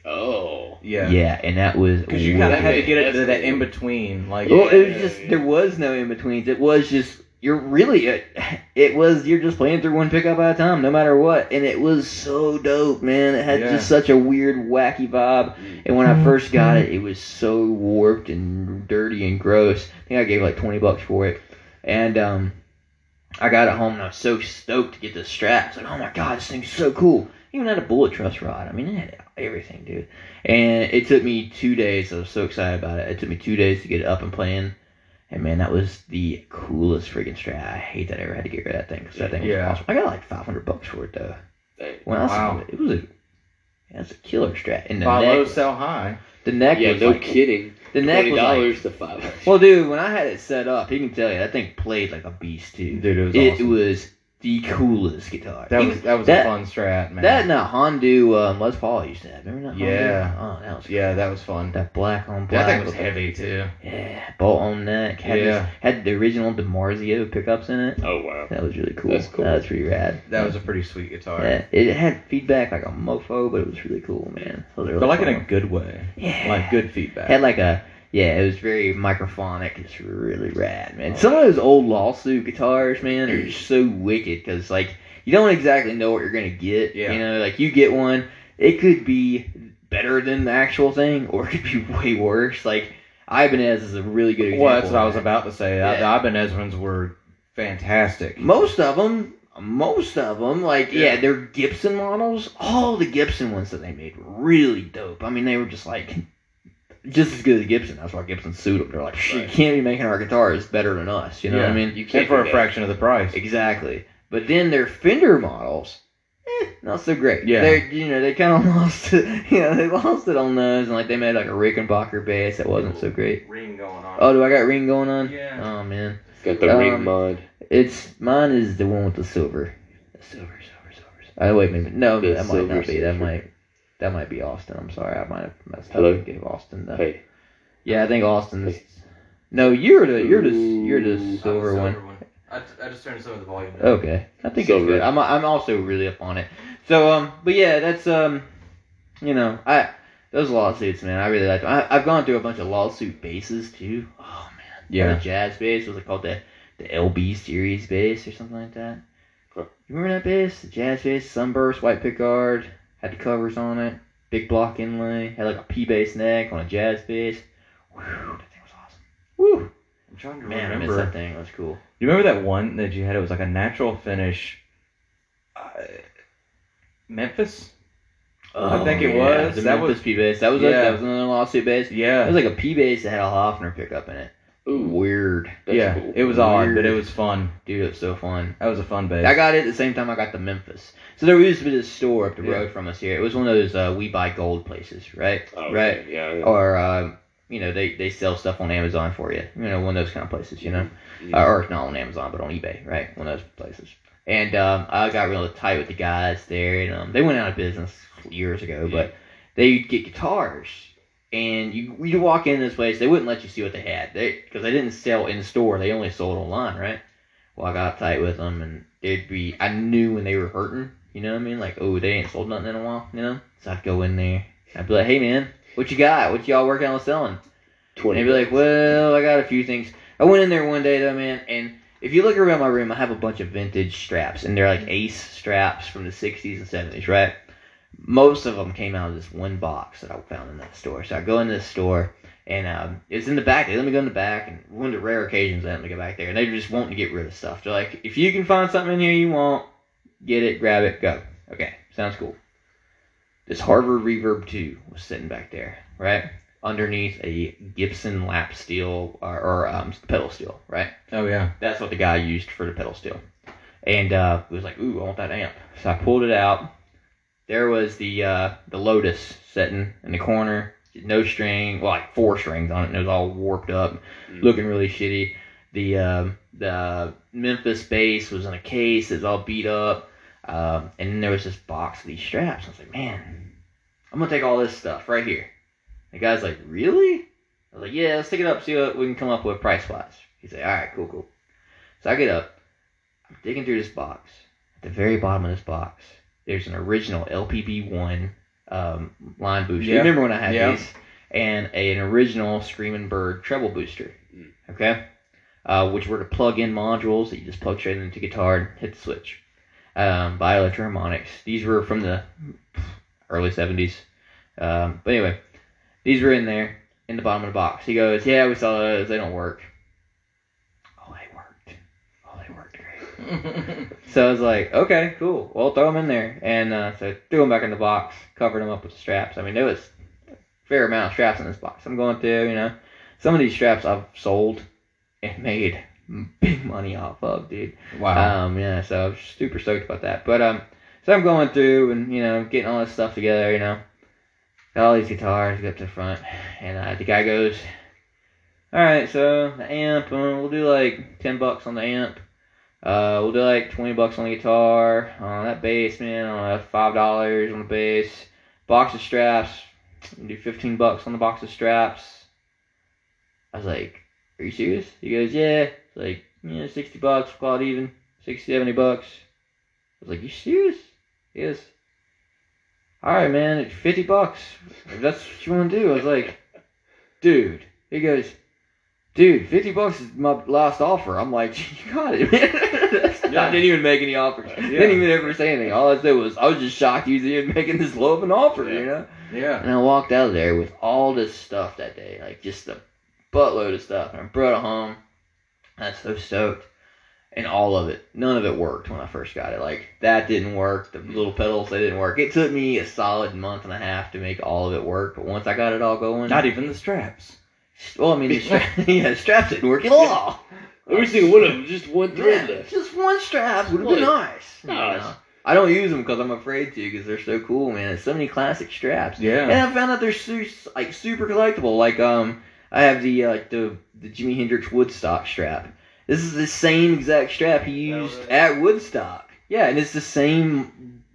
Oh. Yeah. Yeah, and that was Because you kind of wicked. had to get it to That's that cool. in between, like. Well, it was Yeah, just yeah. there was no in betweens. It was just you're really it, it was you're just playing through one pickup at a time, no matter what, and it was so dope, man. It had Yeah. just such a weird, wacky vibe. And when I first got it, it was so warped and dirty and gross. I think I gave like twenty bucks for it, and um, I got it home and I was so stoked to get the straps. Like, oh my god, this thing's so cool. Even had a bullet truss rod. I mean, it had everything, dude. And it took me two days. I was so excited about it. It took me two days to get it up and playing. And man, that was the coolest freaking Strat. I hate that I ever had to get rid of that thing because that thing was Yeah. awesome. I got like five hundred bucks for it though. Dang. When I saw Wow. it, it was a, yeah, it's a killer Strat. And the Buy neck, low, sell high. the neck Yeah, was no like, kidding. the neck Twenty was like, dollars to five. well, dude, when I had it set up, he can tell you that thing played like a beast too. Dude, it was It awesome. was the coolest guitar. That Even- was that was that- a fun Strat, man. that and that Hondu um, Les Paul I used to have. Remember that? Hondu? Yeah. Oh, that was yeah, that was fun. that black on black. That thing was with the- heavy too. Yeah, bolt on neck. Had Yeah. this, had the original DiMarzio pickups in it. Oh wow. That was really cool. That's cool. That was pretty rad. That was a pretty sweet guitar. Yeah, it had feedback like a mofo, but it was really cool, man. So they're But like in a fun. good way. yeah, Like good feedback. had like a yeah, it was very microphonic. It's really rad, man. Some of those old lawsuit guitars, man, are just so wicked because like you don't exactly know what you're gonna get. Yeah. You know, like you get one, it could be better than the actual thing, or it could be way worse. Like Ibanez is a really good example. Well, that's what I of was that. about to say. Yeah. The Ibanez ones were fantastic. Most of them, most of them, like yeah, Yeah. they're Gibson models. All the Gibson ones that they made were really dope. I mean, they were just like just as good as Gibson. That's why Gibson sued them. They're like, "Shit, you Right. can't be making our guitars better than us." You know what I Yeah. mean? You And can't for do a that. fraction of the price. Exactly. But then their Fender models, eh, not so great. Yeah. They, you know, they kind of lost it. You know, they lost it on those, and like they made like a Rickenbacker bass that wasn't so great. Ring going on. Oh, do I got ring going on? Yeah. Oh man, Got the Um, ring mod. it's mine is the one with the silver. The silver, silver, silver. Oh wait, maybe no, The that might silver, not be. That silver. might That might be Austin. I'm sorry, I might have messed Hello? up and gave Austin the. Hey. Yeah, I think Austin's. Hey. No, you're the you're the you're the Ooh. silver, I'm the one. silver one. I, I just turned some of the volume down. Okay, I think Silver. it's good. I'm I'm also really up on it. So um, but yeah, that's um, you know, I those lawsuits, man, I really like them. I, I've gone through a bunch of lawsuit bases too. Oh man, Yeah. The jazz bass was it called the the L B series bass or something like that? Huh. You remember that bass? The jazz bass, Sunburst, White Pickguard, had the covers on it, big block inlay, had like a P bass neck on a jazz bass. Whew, that thing was awesome. Woo! I'm trying to Man, I miss remember. that thing. It was cool. You remember that one that you had? It was like a natural finish. Uh, Memphis? I think it yeah, was. the That Memphis was- P bass. That was a, Yeah. that was another lawsuit bass. It Yeah. was like a P bass that had a Hofner pickup in it. Ooh. Weird, That's yeah. cool. It was odd, Weird. but it was fun. dude. It was so fun. That was a fun bass. I got it at the same time I got the Memphis. So there used to be this store up the Yeah. road from us here. It was one of those uh, we buy gold places, right? Oh, right. okay. Yeah. yeah. Or um, you know they, they sell stuff on Amazon for you. You know one of those kind of places. You know. Mhm. Uh, or not on Amazon, but on eBay, right? One of those places. And um, I got really tight with the guys there, and um, they went out of business years ago. Yeah. But they'd get guitars, and you you walk in this place, they wouldn't let you see what they had, they because they didn't sell in store, they only sold online, right? Well, I got tight with them, and they'd be, I knew when they were hurting, you know what I mean? Like, oh, they ain't sold nothing in a while, you know? So I'd go in there, I'd be like, hey man, what you got? What y'all working on selling? And they'd be like, well, I got a few things. I went in there one day though, man, and if you look around my room, I have a bunch of vintage straps, and they're like Ace straps from the sixties and seventies, right? Most of them came out of this one box that I found in that store. So I go in this store, and um, it's in the back. They let me go in the back, and one of the rare occasions they let me go back there, and they just wanting to get rid of stuff. They're like, if you can find something in here you want, get it, grab it, go. Okay, sounds cool. This Harvard Reverb two was sitting back there, right? Underneath a Gibson lap steel, or, or um, pedal steel, right? Oh, yeah. That's what the guy used for the pedal steel. And uh, it was like, ooh, I want that amp. So I pulled it out. There was the uh, the Lotus sitting in the corner. No string, well, like four strings on it, and it was all warped up, Mm. looking really shitty. The um, the Memphis bass was in a case. It was all beat up. Um, and then there was this box of these straps. I was like, man, I'm going to take all this stuff right here. The guy's like, really? I was like, yeah, let's take it up, see what we can come up with price-wise. He's like, all right, cool, cool. So I get up. I'm digging through this box. At the very bottom of this box, there's an original L P B one um, line booster. You Yeah. remember when I had Yeah. these? And a, an original Screaming Bird treble booster. Mm. Okay? Uh, which were the plug-in modules that you just plug straight into guitar and hit the switch. Um, by Electro-Harmonix. These were from the early seventies. Um, but anyway, these were in there, in the bottom of the box. He goes, yeah, we saw those. They don't work. Oh, they worked. Oh, they worked great. So I was like, okay, cool. Well, throw them in there. And uh, so I threw them back in the box, covered them up with the straps. I mean, there was a fair amount of straps in this box. I'm going through, you know. Some of these straps I've sold and made big money off of, dude. Wow. Um, yeah, so I was super stoked about that. But, um, so I'm going through and, you know, getting all this stuff together, you know. Got all these guitars, get up to the front, and uh, the guy goes, alright, so the amp, uh, we'll do like ten bucks on the amp. Uh, we'll do like twenty bucks on the guitar. Uh, that bass, man, uh, five dollars on the bass. Box of straps, we'll do fifteen bucks on the box of straps. I was like, are you serious? He goes, yeah. It's like, yeah, sixty bucks, call it even. sixty, seventy bucks. I was like, you serious? He goes, alright, man, it's fifty bucks. If that's what you want to do. I was like, dude. He goes, dude, fifty bucks is my last offer. I'm like, you got it, man. I didn't even make any offers. Yeah. Didn't even ever say anything. All I said was, I was just shocked he was even making this low of an offer, Yeah. you know? Yeah. And I walked out of there with all this stuff that day, like just a buttload of stuff. And I brought it home. I was so stoked. And all of it, none of it worked when I first got it. Like, that didn't work. The little pedals, they didn't work. It took me a solid month and a half to make all of it work. But once I got it all going... Not even the straps. Well, I mean, the, stra- yeah, the straps didn't work at all. Every single one of them, just one thread Yeah, left. just one strap would have been What? nice. you Nice. know. I don't use them because I'm afraid to, because they're so cool, man. There's so many classic straps. Yeah. And I found out they're su- like super collectible. Like um, I have the uh, like the the Jimi Hendrix Woodstock strap. This is the same exact strap he Oh, used really? at Woodstock. Yeah, and it's the same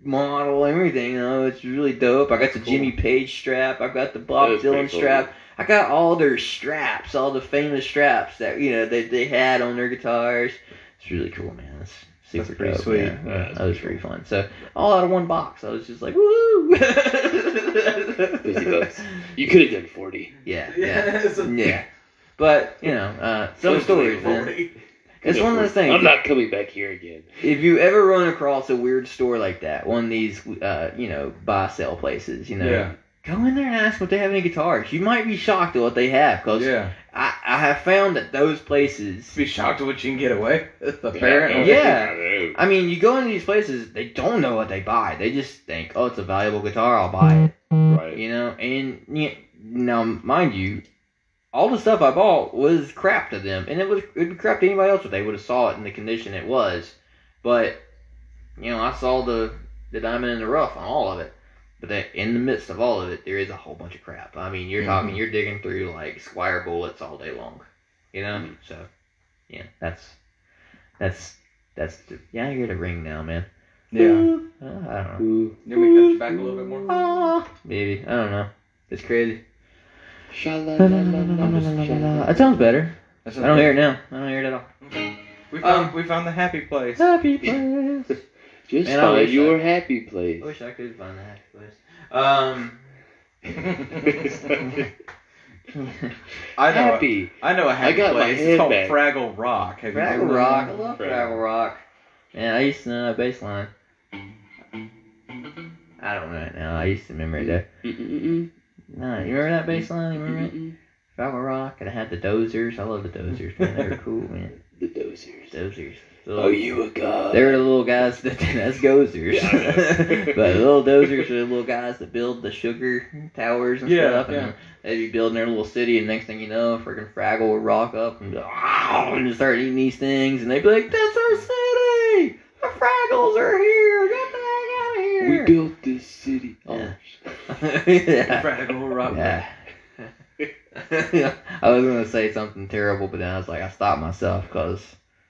model, everything. You know, it's really dope. I got the Cool. Jimmy Page strap. I've got the Bob That is pretty Dylan cool. strap. I got all their straps, all the famous straps that you know they they had on their guitars. It's really cool, man. It's super That's pretty dope, sweet. man. Yeah, Yeah, that's that was pretty pretty fun. So all out of one box. I was just like, woo! fifty bucks. You could have done forty. Yeah, yeah, it's a- yeah. But you know, uh, some stories, man. It's one of those things. I'm not coming back here again. If you ever run across a weird store like that, one of these, uh, you know, buy sell places, you know, Yeah. go in there and ask if they have any guitars. You might be shocked at what they have, because Yeah. I, I have found that those places. Be shocked at what you can get away with, I apparently. know. Yeah. I know. I mean, you go into these places, they don't know what they buy. They just think, oh, it's a valuable guitar, I'll buy it. Right. You know, and you, now, mind you, all the stuff I bought was crap to them, and it was it'd be crap to anybody else if they would have saw it in the condition it was. But you know, I saw the the diamond in the rough on all of it. But that in the midst of all of it, there is a whole bunch of crap. I mean, you're talking, you're digging through like Squire bullets all day long. You know, Mhm. so yeah, that's that's that's the, yeah. I hear the ring now, man. Yeah. Uh, I don't know. Ooh. You want me to cut you back a little bit more? Ah, maybe I don't know. It's crazy. Sha-la-la-la-la. It sounds better. That's I don't hear it now. I don't hear it at all. We found, Um, we found the happy place. Happy place. Just Man, I find wish your I- happy place. I wish I could find the happy place. Um. I know. Happy. A, I know a happy I got my place. head It's called back. Fraggle Rock. Have you Fraggle heard of Rock. I that? love Fraggle. Fraggle Rock. Man, I used to know that bass line. I don't know it now. I used to remember it though. Mm-mm-mm. No, you remember that bass line? You remember it? Mm-mm. Fraggle Rock. And I had the Dozers. I love the Dozers, man. They were cool, man. The dozers. Dozers. Oh, you a god? They were the little guys that that's gozers. Yeah, I know. But the little dozers are the little guys that build the sugar towers and Yeah, stuff. yeah. And they'd be building their little city, and next thing you know, freaking Fraggle would rock up and, go, "Wow," and just start eating these things, and they'd be like, "That's our city! The Fraggles are here! Get the heck out of We here!" built this city. Yeah. Oh, yeah. Fraggle Rock. Yeah. I was gonna say something terrible, but then I was like, I stopped myself because,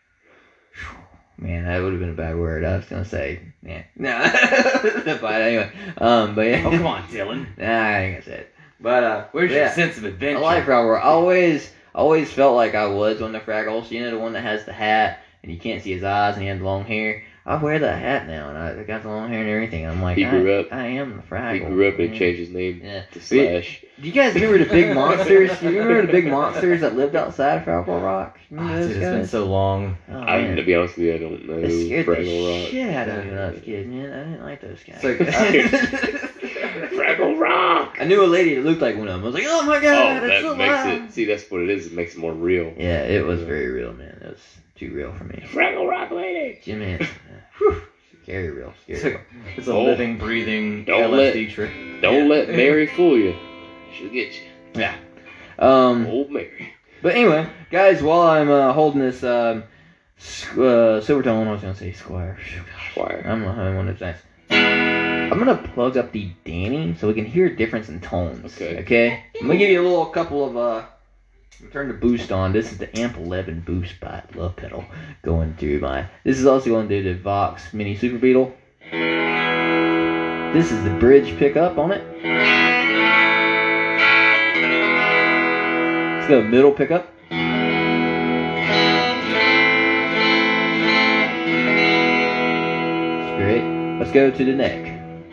man, that would have been a bad word. I was gonna say, yeah, no, but anyway, um, but yeah, Oh, come on, Dylan. nah, I ain't gonna say it. But uh, Where's yeah, your sense of adventure? I like Fraggle. I always, always felt like I was one of the Fraggles. You know, the one that has the hat and you can't see his eyes and he had long hair. I wear that hat now, and I got the long hair and everything. I'm like, He grew I, up. I am the Fraggle. he grew up and Yeah. changed his name Yeah. to Slash. Do you guys remember the big monsters? Do you remember the big monsters that lived outside of Fraggle Rock? Remember Ah, those dude, it's been guys? so long. Oh, I, man. to be honest with you, I don't know It scared the Fraggle Rock. shit out of me when I was a kid, man. I didn't like those guys. It's like- Fraggle Rock. I knew a lady that looked like one of them. I was like, oh my Oh, god, it's that so makes loud. it. See, that's what it is. It makes it more real. Yeah, it was very real, man. It was too real for me. Fraggle Rock lady. Jim Henson. Whew. Scary real, It's scary. a, it's a Oh. living, breathing Don't L S D trick. Don't Yeah. let Mary fool you. She'll get you. Yeah. Um, Old Mary. but anyway, guys, while I'm uh, holding this um, s- uh, Silvertone, I was gonna say Squire. Squire. I'm having one of those nights. I'm gonna plug up the Danny so we can hear a difference in tones. Okay. Okay. I'm gonna give you a little couple of uh. Turn the boost on. This is the Amp eleven boost by Love Pedal going through my. This is also going through the Vox Mini Super Beetle. This is the bridge pickup on it. Let's go middle pickup. That's great. Let's go to the neck.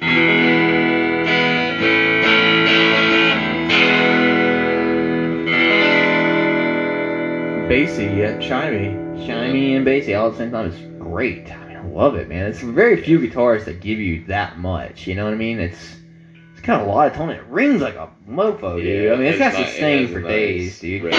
Bassy yet chimey. Shiny and bassy all at the same time. It's great. I mean, I love it, man. It's very few guitars that give you that much. You know what I mean? It's it's kind of a lot of tone. It rings like a mofo, dude. I mean, it's got ni- it sustain has a for nice days, dude. range.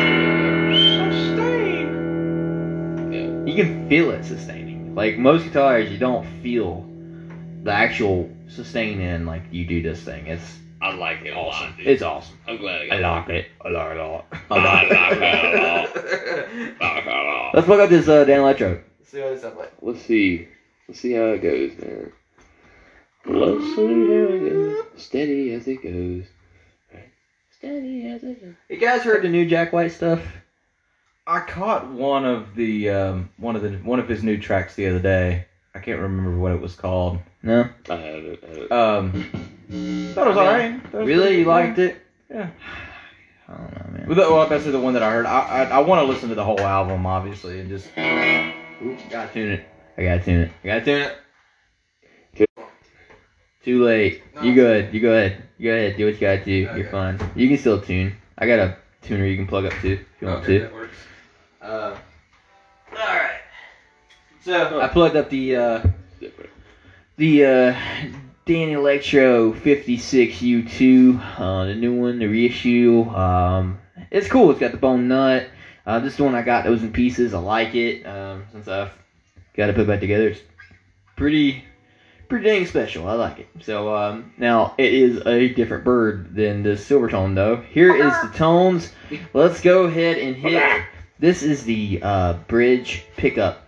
Yeah. You can feel it sustaining. Like most guitars, you don't feel the actual sustain in like you do this thing. It's I like it a lot, dude. it's awesome. I'm glad I I got like it. I like it a lot. I like it a lot. I like it a lot. Let's plug up this uh, Dan Electro. See what it sounds like. Let's see. Let's see how it goes, man. Let's see how it goes. Steady as it goes. Steady as it goes. You guys heard the new Jack White stuff? I caught one of the um, one of the one of his new tracks the other day. I can't remember what it was called. No? I haven't. I haven't. Um, thought it was alright. Thought it was Really? pretty You good. liked it? Yeah. I don't know, man. Well, that- well, that's the one that I heard. I I, I want to listen to the whole album, obviously, and just. Ooh, gotta tune it. I gotta tune it. I gotta tune it. Okay. Too late. No, You it's good. You go ahead. You go ahead. Do what you gotta do. You're Okay. fine. You can still tune. I got a tuner you can plug up to if you want to. works. Uh, Alright. So, I plugged up the, uh, Different. the, uh, Danny Electro fifty-six U two, uh, the new one, the reissue. Um, it's cool. It's got the bone nut. Uh, this is the one I got that was in pieces. I like it. Um, since I've got to put it back together, it's pretty, pretty dang special. I like it. So, um, now it is a different bird than the Silvertone, though. Here is the tones. Let's go ahead and hit. This is the uh, bridge pickup.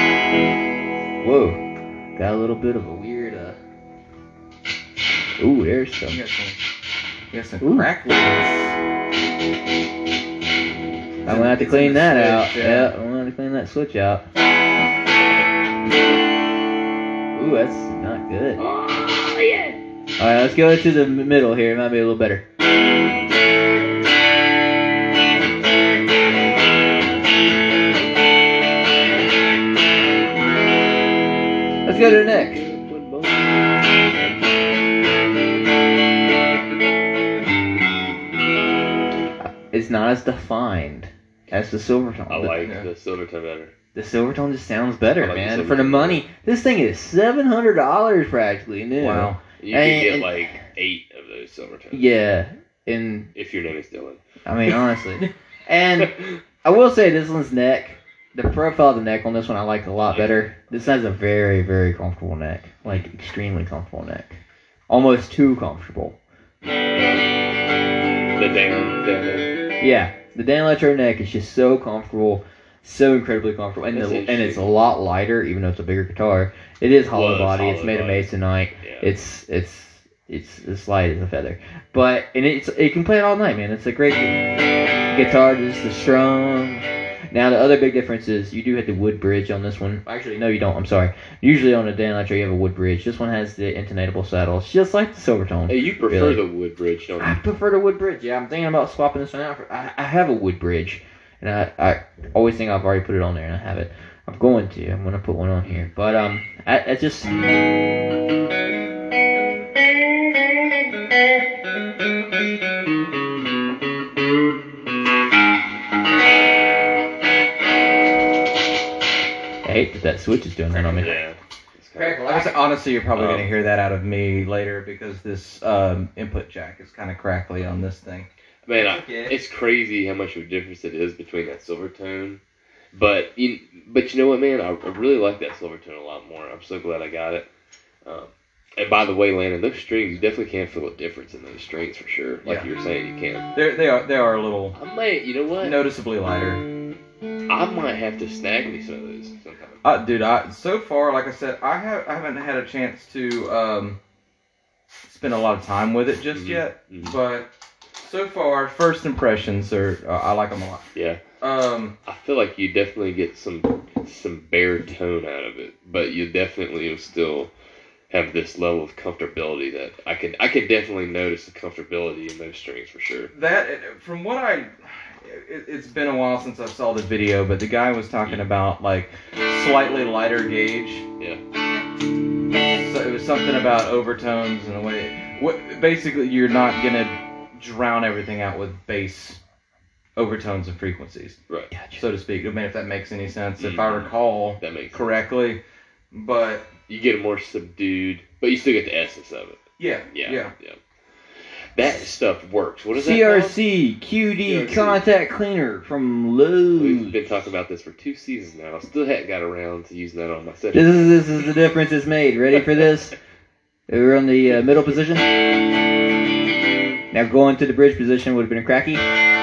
Whoa, got a little bit of a weird. Uh... Ooh, there's some. You got some, you got some Ooh. crackles. I'm gonna have to It's clean in the that switch, out. yeah. Yeah, I'm gonna have to clean that switch out. Ooh, that's not good. All Oh, yeah. right, let's go to the m- middle here. It might be a little better. Let's go to the next. It's not as defined as the Silvertone. I but like Yeah. the Silvertone better. the Silvertone just sounds better, I like the man. Silvertone For the better. money, this thing is seven hundred dollars practically new. Wow. You And- can get and- like eight of those Silvertones. Yeah, and If your name is Dylan. I mean honestly, and I will say this one's neck. The profile of the neck on this one I like a lot better. This has a very, very comfortable neck, like extremely comfortable neck, almost too comfortable. The down, down. Yeah, the Dan Electro neck is just so comfortable, so incredibly comfortable, and That's the, and it's a interesting. lot lighter, even though it's a bigger guitar. It is hollow Well, it's body. It's hollow made of body. masonite. Yeah. It's it's it's as light as a feather, but and it's it can play it all night, man. It's a great gu- guitar, just the strum. Now the other big difference is you do have the wood bridge on this one. Actually, no, you don't. I'm sorry. Usually on a Dan Electro you have a wood bridge. This one has the intonatable saddle. It's just like the Silvertone. Hey, you prefer Really? the wood bridge, don't I you? prefer the wood bridge. Yeah, I'm thinking about swapping this one out. For, I, I have a wood bridge, and I, I always think I've already put it on there, and I have it. I'm going to. I'm going to put one on here. But um, I, I just. I hate that that switch is doing that on me. Yeah. It's kinda- Like I said, honestly, you're probably Um, going to hear that out of me later because this um, input jack is kind of crackly on this thing. Man, I, Okay. it's crazy how much of a difference it is between that Silvertone. But you, but you know what, man? I, I really like that Silvertone a lot more. I'm so glad I got it. Um, and by the way, Landon, those strings, you definitely can feel a difference in those strings for sure. Like Yeah. you were saying, you can. They're, they are they are a little I might, you know what? noticeably lighter. I might have to snag me some of those sometime. Uh, dude, I so far, like I said, I have I haven't had a chance to um, spend a lot of time with it just Mhm. yet, Mhm. but so far, first impressions are uh, I like them a lot. Yeah. Um, I feel like you definitely get some some bare tone out of it, but you definitely will still have this level of comfortability that I can I can definitely notice the comfortability in those strings for sure. that from what I, it, it's been a while since I saw the video, but the guy was talking about like slightly lighter gauge. Yeah. So it was something about overtones and the way. What basically you're not gonna drown everything out with bass overtones and frequencies, Right. so to speak. I mean, if that makes any sense, if I Mhm. recall That makes sense. correctly. But You get a more subdued, but you still get the essence of it. yeah, Yeah. yeah. Yeah. That stuff works. What is that C R called? C Q D C R C. contact cleaner from We've Lowe's. been talking about this for two seasons now. I still hadn't got around to using that on my This session. is this is the difference it's made. Ready for this? We're on the uh, middle position. Now going to the bridge position would have been a cracky.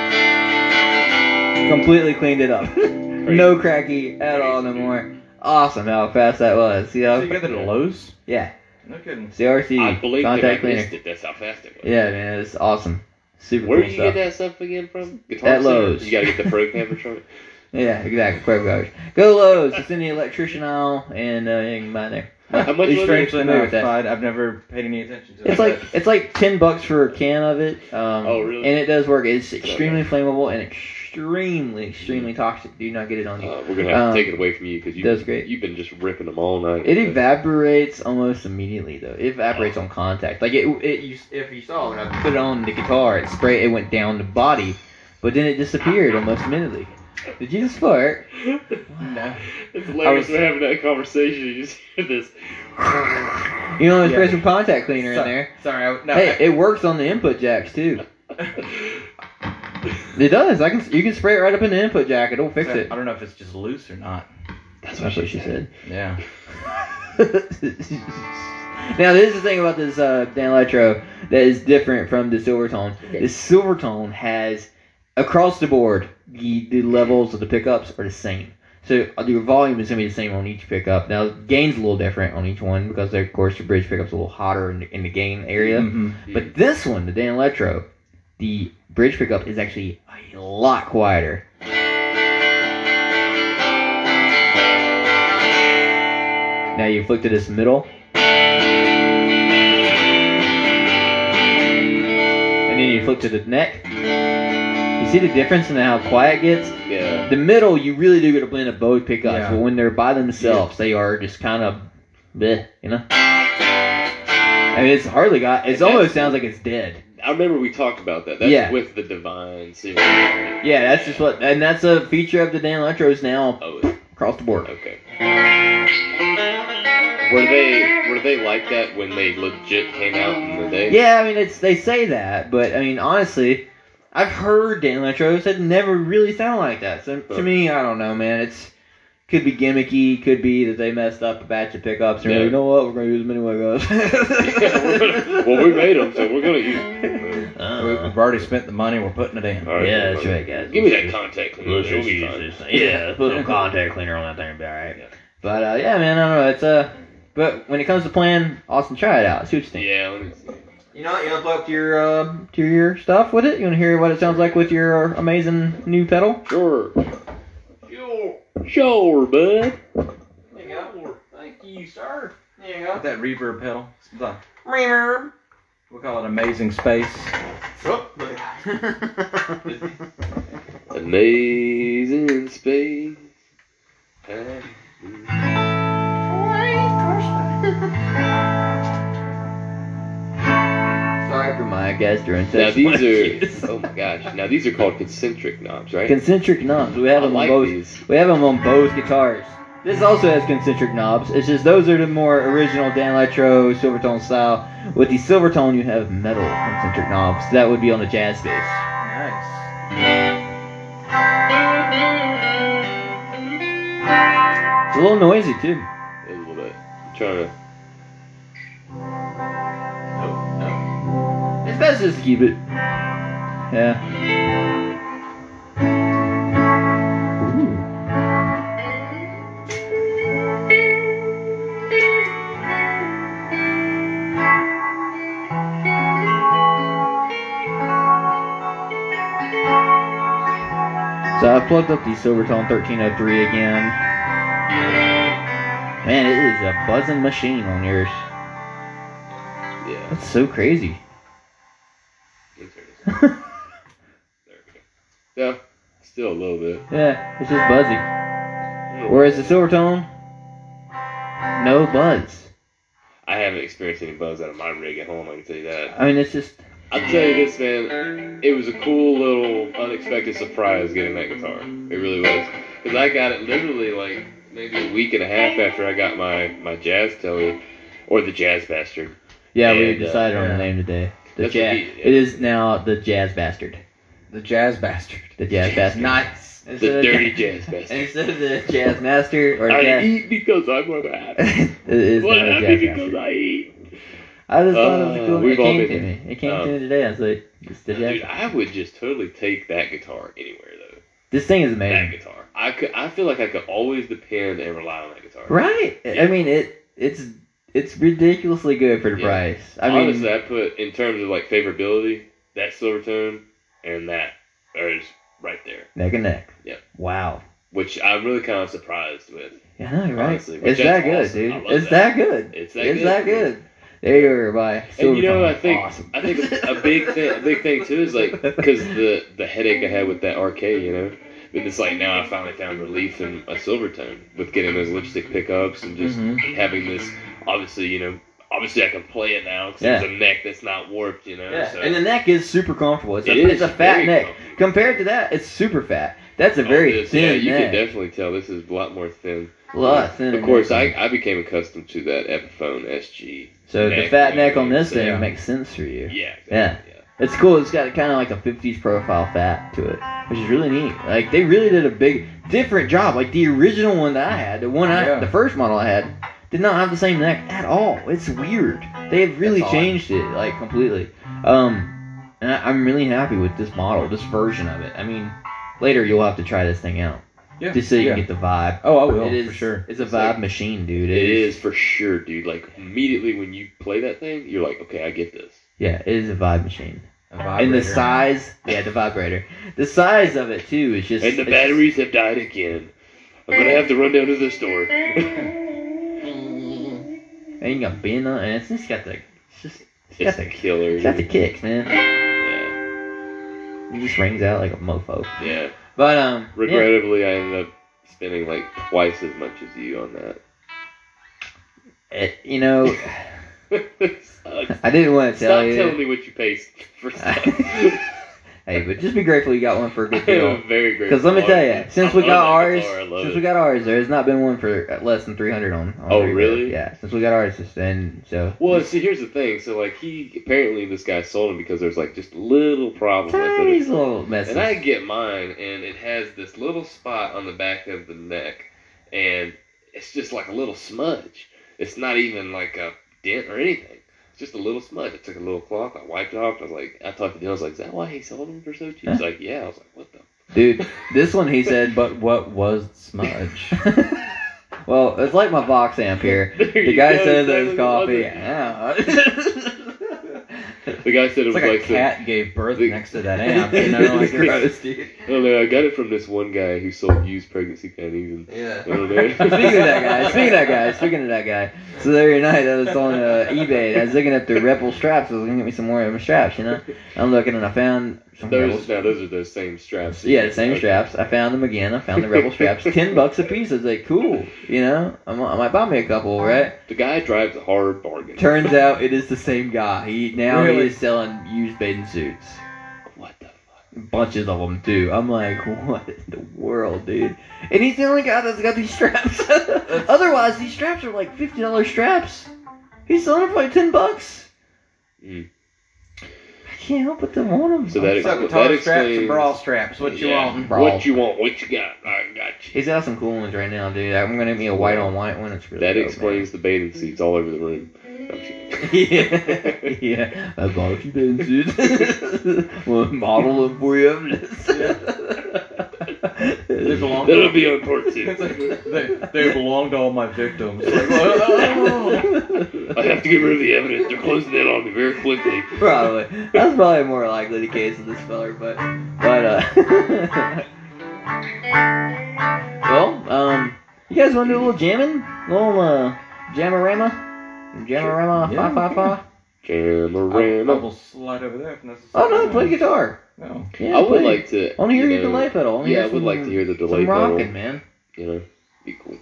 Completely cleaned it up. No cracky at all no more. Awesome how fast that was. See how? So you got that at Lowe's? Yeah. No kidding. C R C I blinked and I contact cleaner. missed it. That's how fast it was. Yeah, man, it's awesome. Super Where cool do you stuff. get that stuff again from? Guitar At Center? Lowe's. You gotta get the pro campers from it. Yeah, exactly. Quick coverage. Go Lowe's. It's in the electrician aisle, and uh, you can buy it there. How much He's was strangely familiar enough, with that. I'd- I've never paid any attention to it. It's like it's like ten bucks for a can of it. Um, Oh, really? And it does work. It's extremely flammable and extremely, extremely toxic. Do not get it on you. Uh, we're gonna have Um, to take it away from you because you that's great. You've been just ripping them all night. It evaporates almost immediately though. It evaporates on contact. Like it, it you, if you saw when I put it on the guitar, it sprayed. It went down the body, but then it disappeared almost immediately. Did you just fart? No. It's I hilarious. was- We're having that conversation. You just hear this. You know, there's Yeah. some contact cleaner in So- there. Sorry, I, no, Hey, it works on the input jacks too. It does. I can. You can spray it right up in the input jack. It'll fix I, it. I don't know if it's just loose or not. That's what she said. Yeah. Now, this is the thing about this uh, Dan Electro that is different from the Silvertone. Okay. The Silvertone has, across the board, the, the levels of the pickups are the same. So uh, your volume is going to be the same on each pickup. Now, gain's a little different on each one because, of course, your bridge pickup's a little hotter in the, in the gain area. Mhm. But this one, the Dan Electro, the bridge pickup is actually a lot quieter. Now you flick to this middle. And then you flick to the neck. You see the difference in how quiet it gets? Yeah. The middle, you really do get a blend of both pickups. Yeah. But when they're by themselves, they are just kind of bleh, you know? I mean, it's hardly got, it almost sounds like it's dead. I remember we talked about that. That's Yeah. with the Divine series. Yeah, that's just what, and that's a feature of the Dan Electros now Oh, across the board. okay. Were they were they like that when they legit came out in the day? Yeah, I mean, it's they say that, but I mean, honestly, I've heard Dan Electros that never really sound like that. So to Huh. me, I don't know, man. It's could be gimmicky, could be that they messed up a batch of pickups and Yeah. they're like, you know what, we're gonna use them anyway, guys. Yeah, we're gonna, well, we made them, so we're gonna use them. We- We've already spent the money. We're putting it in. All right, Yeah, well, that's right, guys. Give me that contact cleaner. Let's It'll just be use fine. this. Yeah, let's put some contact cleaner on that thing and be alright. Yeah. But uh, yeah, man, I don't know. It's uh, but when it comes to playing, Austin, try it out. See what you think. Yeah, let me see. You know, you want to plug up to your uh, to your stuff with it. You want to hear what it sounds like with your amazing new pedal? Sure. Sure. Sure, bud. There you go. Thank you, sir. There you With that reverb pedal. It's the- Reverb. We call it Amazing Space. Oh, Amazing space. Sorry for my gastroenteritis. Now these are oh my gosh. Now these are called concentric knobs, right? concentric knobs. We have I them like on both. these. We have them on both guitars. This also has concentric knobs. It's just those are the more original Dan Electro Silvertone style. With the Silvertone, you have metal concentric knobs. That would be on the jazz bass. Nice. It's a little noisy too. A little bit. I'm trying to. No, no. It's best just to keep it. Yeah. Ooh. So I plugged up the Silvertone thirteen oh three again. Man, it is a buzzing machine on yours. Yeah. That's so crazy. Let me turn this on. There we go. Yeah. Still a little bit. Yeah, it's just buzzy. Whereas the Silvertone, no buzz. I haven't experienced any buzz out of my rig at home, I can tell you that. I mean, it's just, I'll tell you this, man. It was a cool little unexpected surprise getting that guitar. It really was. Because I got it literally like maybe a week and a half after I got my, my Jazz Telly, or the Jazz Bastard. yeah, we And, uh, decided on yeah. the name today. The That's jazz. what he- It is now the Jazz Bastard. The Jazz Bastard. The Jazz Bastard. Nice. The Instead of- dirty Jazz Bastard. Instead of the Jazz Master or I Jazz, eat because I'm a man. it is Well, now the happy Jazz because Master. I eat. I just thought it was Uh, a cool. we've It all came been to there. me. It came Um, to me today. I was like, it's the Jazz. Dude, I would just totally take that guitar anywhere though. This thing is That amazing. guitar. I could. I feel like I could always depend and rely on that guitar. Right? Yeah. I mean, it. It's it's ridiculously good for the Yeah. price. I mean, Honestly, I put in terms of like favorability, that Silvertone and that are just right there. neck and neck. Yep. Wow. which I'm really kind of surprised with. Yeah, no, you're right. Honestly, which It's that that's good, awesome. I dude. love It's that. that good. It's that It's good. that good. There you are, by And you know, Silvertone. I think Awesome. I think a big thing, a big thing too is like because the the headache I had with that arcade, you know, and it's like now I finally found relief in a Silvertone with getting those lipstick pickups and just Mhm. having this. Obviously, you know, obviously I can play it now because Yeah. there's a neck that's not warped, you know. Yeah, so. and the neck is super comfortable. It's a, It it's is a fat very neck. comfortable. Compared to that, it's super fat. That's a Oh, very this- thin yeah, you neck. can definitely tell this is a lot more thin. a lot thinner. Of course, neck. I, I became accustomed to that Epiphone S G. So the neck, fat you know neck what I on mean? this So, thing yeah. makes sense for you. Yeah. Yeah. yeah. It's cool. It's got kind of like a fifties profile fat to it, which is really neat. Like they really did a big, different job. Like the original one that I had, the one I, Yeah. the first model I had, did not have the same neck at all. It's weird. They have really That's odd. changed it, like completely. Um, and I, I'm really happy with this model, this version of it. I mean, later you'll have to try this thing out, Yeah. just so you yeah. can get the vibe. Oh, I will It is for sure. It's a It's vibe like- machine, dude. It is for sure, dude. Like immediately when you play that thing, you're like, okay, I get this. Yeah, it is a vibe machine. A And the vibrator. size, yeah, the vibrator. The size of it too is just. And the it's- batteries have died again. I'm gonna have to run down to the store. And you got Ben on, and it's just got the, it's just, it's got It's the, a killer. it's got the dude. kicks, man. Yeah, It just rings out like a mofo. yeah. But um, yeah. Regrettably, I ended up spending like twice as much as you on that. It, you know, Sucks. I didn't want to tell Stop you. telling me what you paid for stuff. Hey, but just be grateful you got one for a good I deal. am very grateful. Because let me tell you, since I we love got that ours, guitar, I love since it. we got ours, there has not been one for less than three hundred on. on Oh, Reverb. really? Yeah, since we got ours, and so. Well, see, here's the thing. So, like, he apparently this guy sold him because there's like just a little problem with Tiny it. little messes. And I get mine, and it has this little spot on the back of the neck, and it's just like a little smudge. It's not even like a dent or anything. It's just a little smudge. I took a little cloth, I wiped it off. I was like, I talked to Dylan. I was like, is that why he sold them for so cheap? He's like, yeah. I was like, what the? Dude, this one he said, But what was smudge? well, it's like my Vox amp here. There The you guy go, said exactly there's what coffee. it Yeah. The guy said it It's was like a like some- cat gave birth the- next to that amp. You know, like gross, dude. I don't know. I got it from this one guy who sold used pregnancy panties. And, I yeah. don't know. Speaking of that guy, speaking of that guy, speaking of that guy. So the other night I was on uh, eBay and I was looking up the Rebel straps. I was gonna get me some more of my straps, you know. I'm looking and I found some Rebel Those, now, those are those same straps. Yeah, the same Okay. straps. I found them again. I found the Rebel straps. Ten bucks a piece. I was like, cool. You know, I'm, I might buy me a couple, right? The guy drives a hard bargain. Turns out it is the same guy. He now Really? he is selling used bathing suits. What the fuck? Bunches of them too. I'm like, what in the world, dude? And he's the only guy that's got these straps. Otherwise, these straps are like fifty dollars straps. He's selling them for like ten bucks. Mm. I can't help but to want them. So that- So that guitar straps explains- and bra straps. What you Yeah. want? Brawl. What you want? What you got? I got you. He's got some cool ones right now, dude. I'm gonna get me a white on white one. It's really That dope, explains the bathing suits all over the room. I'm kidding. yeah, yeah. I bought a few bathing suits. We'll model them for you. They belong That'll to be on part It's two. like, they, they belong to all my victims. Like, oh. I have to get rid of the evidence. They're closing in on me very quickly. Probably. That's probably more likely the case with this feller, but but uh well, um you guys wanna do a little jamming? A little uh Jamarama? Jamarama Yeah. fa fa fa? I, I Jamarama. will slide over there if necessary. Oh no, play the guitar. No. Yeah, I would play. like to. I wanna hear you your know, delay pedal. I wanna Yeah, hear I would some- like to hear the some delay pedal. rocking, man. You know, be cool.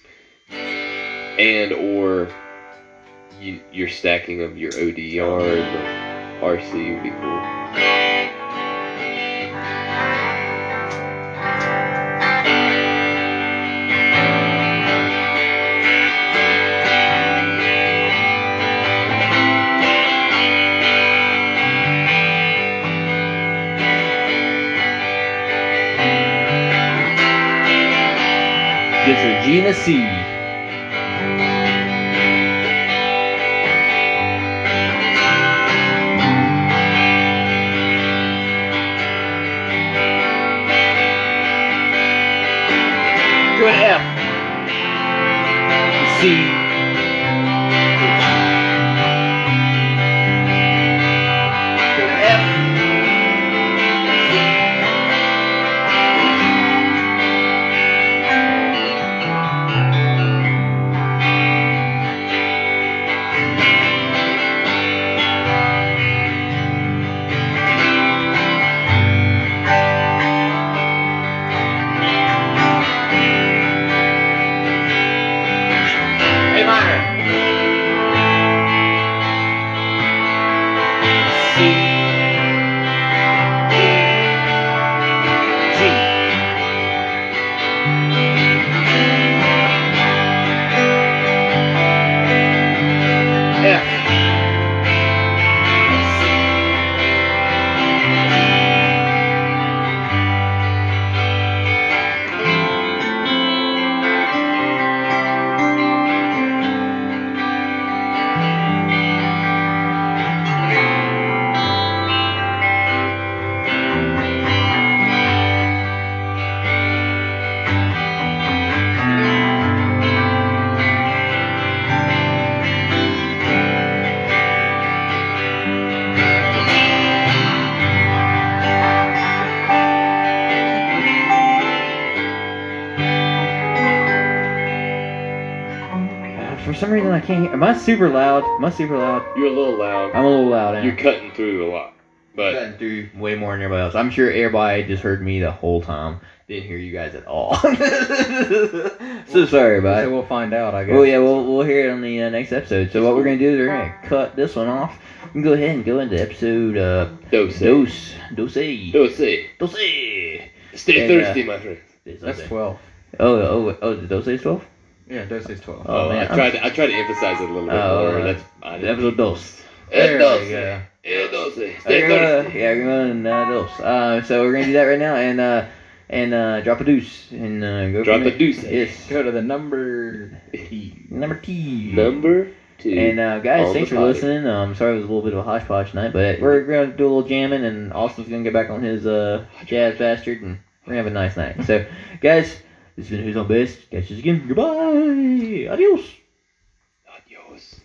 And or you, your stacking of your O D R and the R C would be cool. Gets her G and a C. To an F. C. To an F. some reason I can't hear. Am I super loud? Am I super loud? You're a little loud. I'm a little loud now. You're cutting through a lot. But cutting through way more than everybody else. I'm sure everybody just heard me the whole time. Didn't hear you guys at all. So sorry about So it. we'll find out, I guess. Well, yeah, we'll, we'll hear it on the uh, next episode. So what we're going to do is we're going to cut this one off and go ahead and go into episode uh, Dose. Dose. Dose. Dose. Dose. Stay And, thirsty, uh, my friend. That's twelve. Oh, oh, oh, did Dose twelve? Yeah, Dose is twelve. Oh, Oh, man, I tried. To, I tried to emphasize it a little bit Oh, more. uh, That's I didn't- Episode Dose. There Dose. we go. Eh, Dose. Stay We're gonna, thirsty. yeah, we're going to uh, Dose. Uh, so we're going to do that right now and uh, and uh, drop a deuce and uh, go Drop from a there. deuce. Yes. Go to the number T. Number T. Number two. And uh, guys, on thanks the for potty. listening. Um, sorry it was a little bit of a hodgepodge tonight, but we're gonna do a little jamming, and Austin's gonna get back on his uh, jazz bastard, and we're gonna have a nice night. So, guys, this has been Who's on Best. Catch us again. Goodbye. Adios.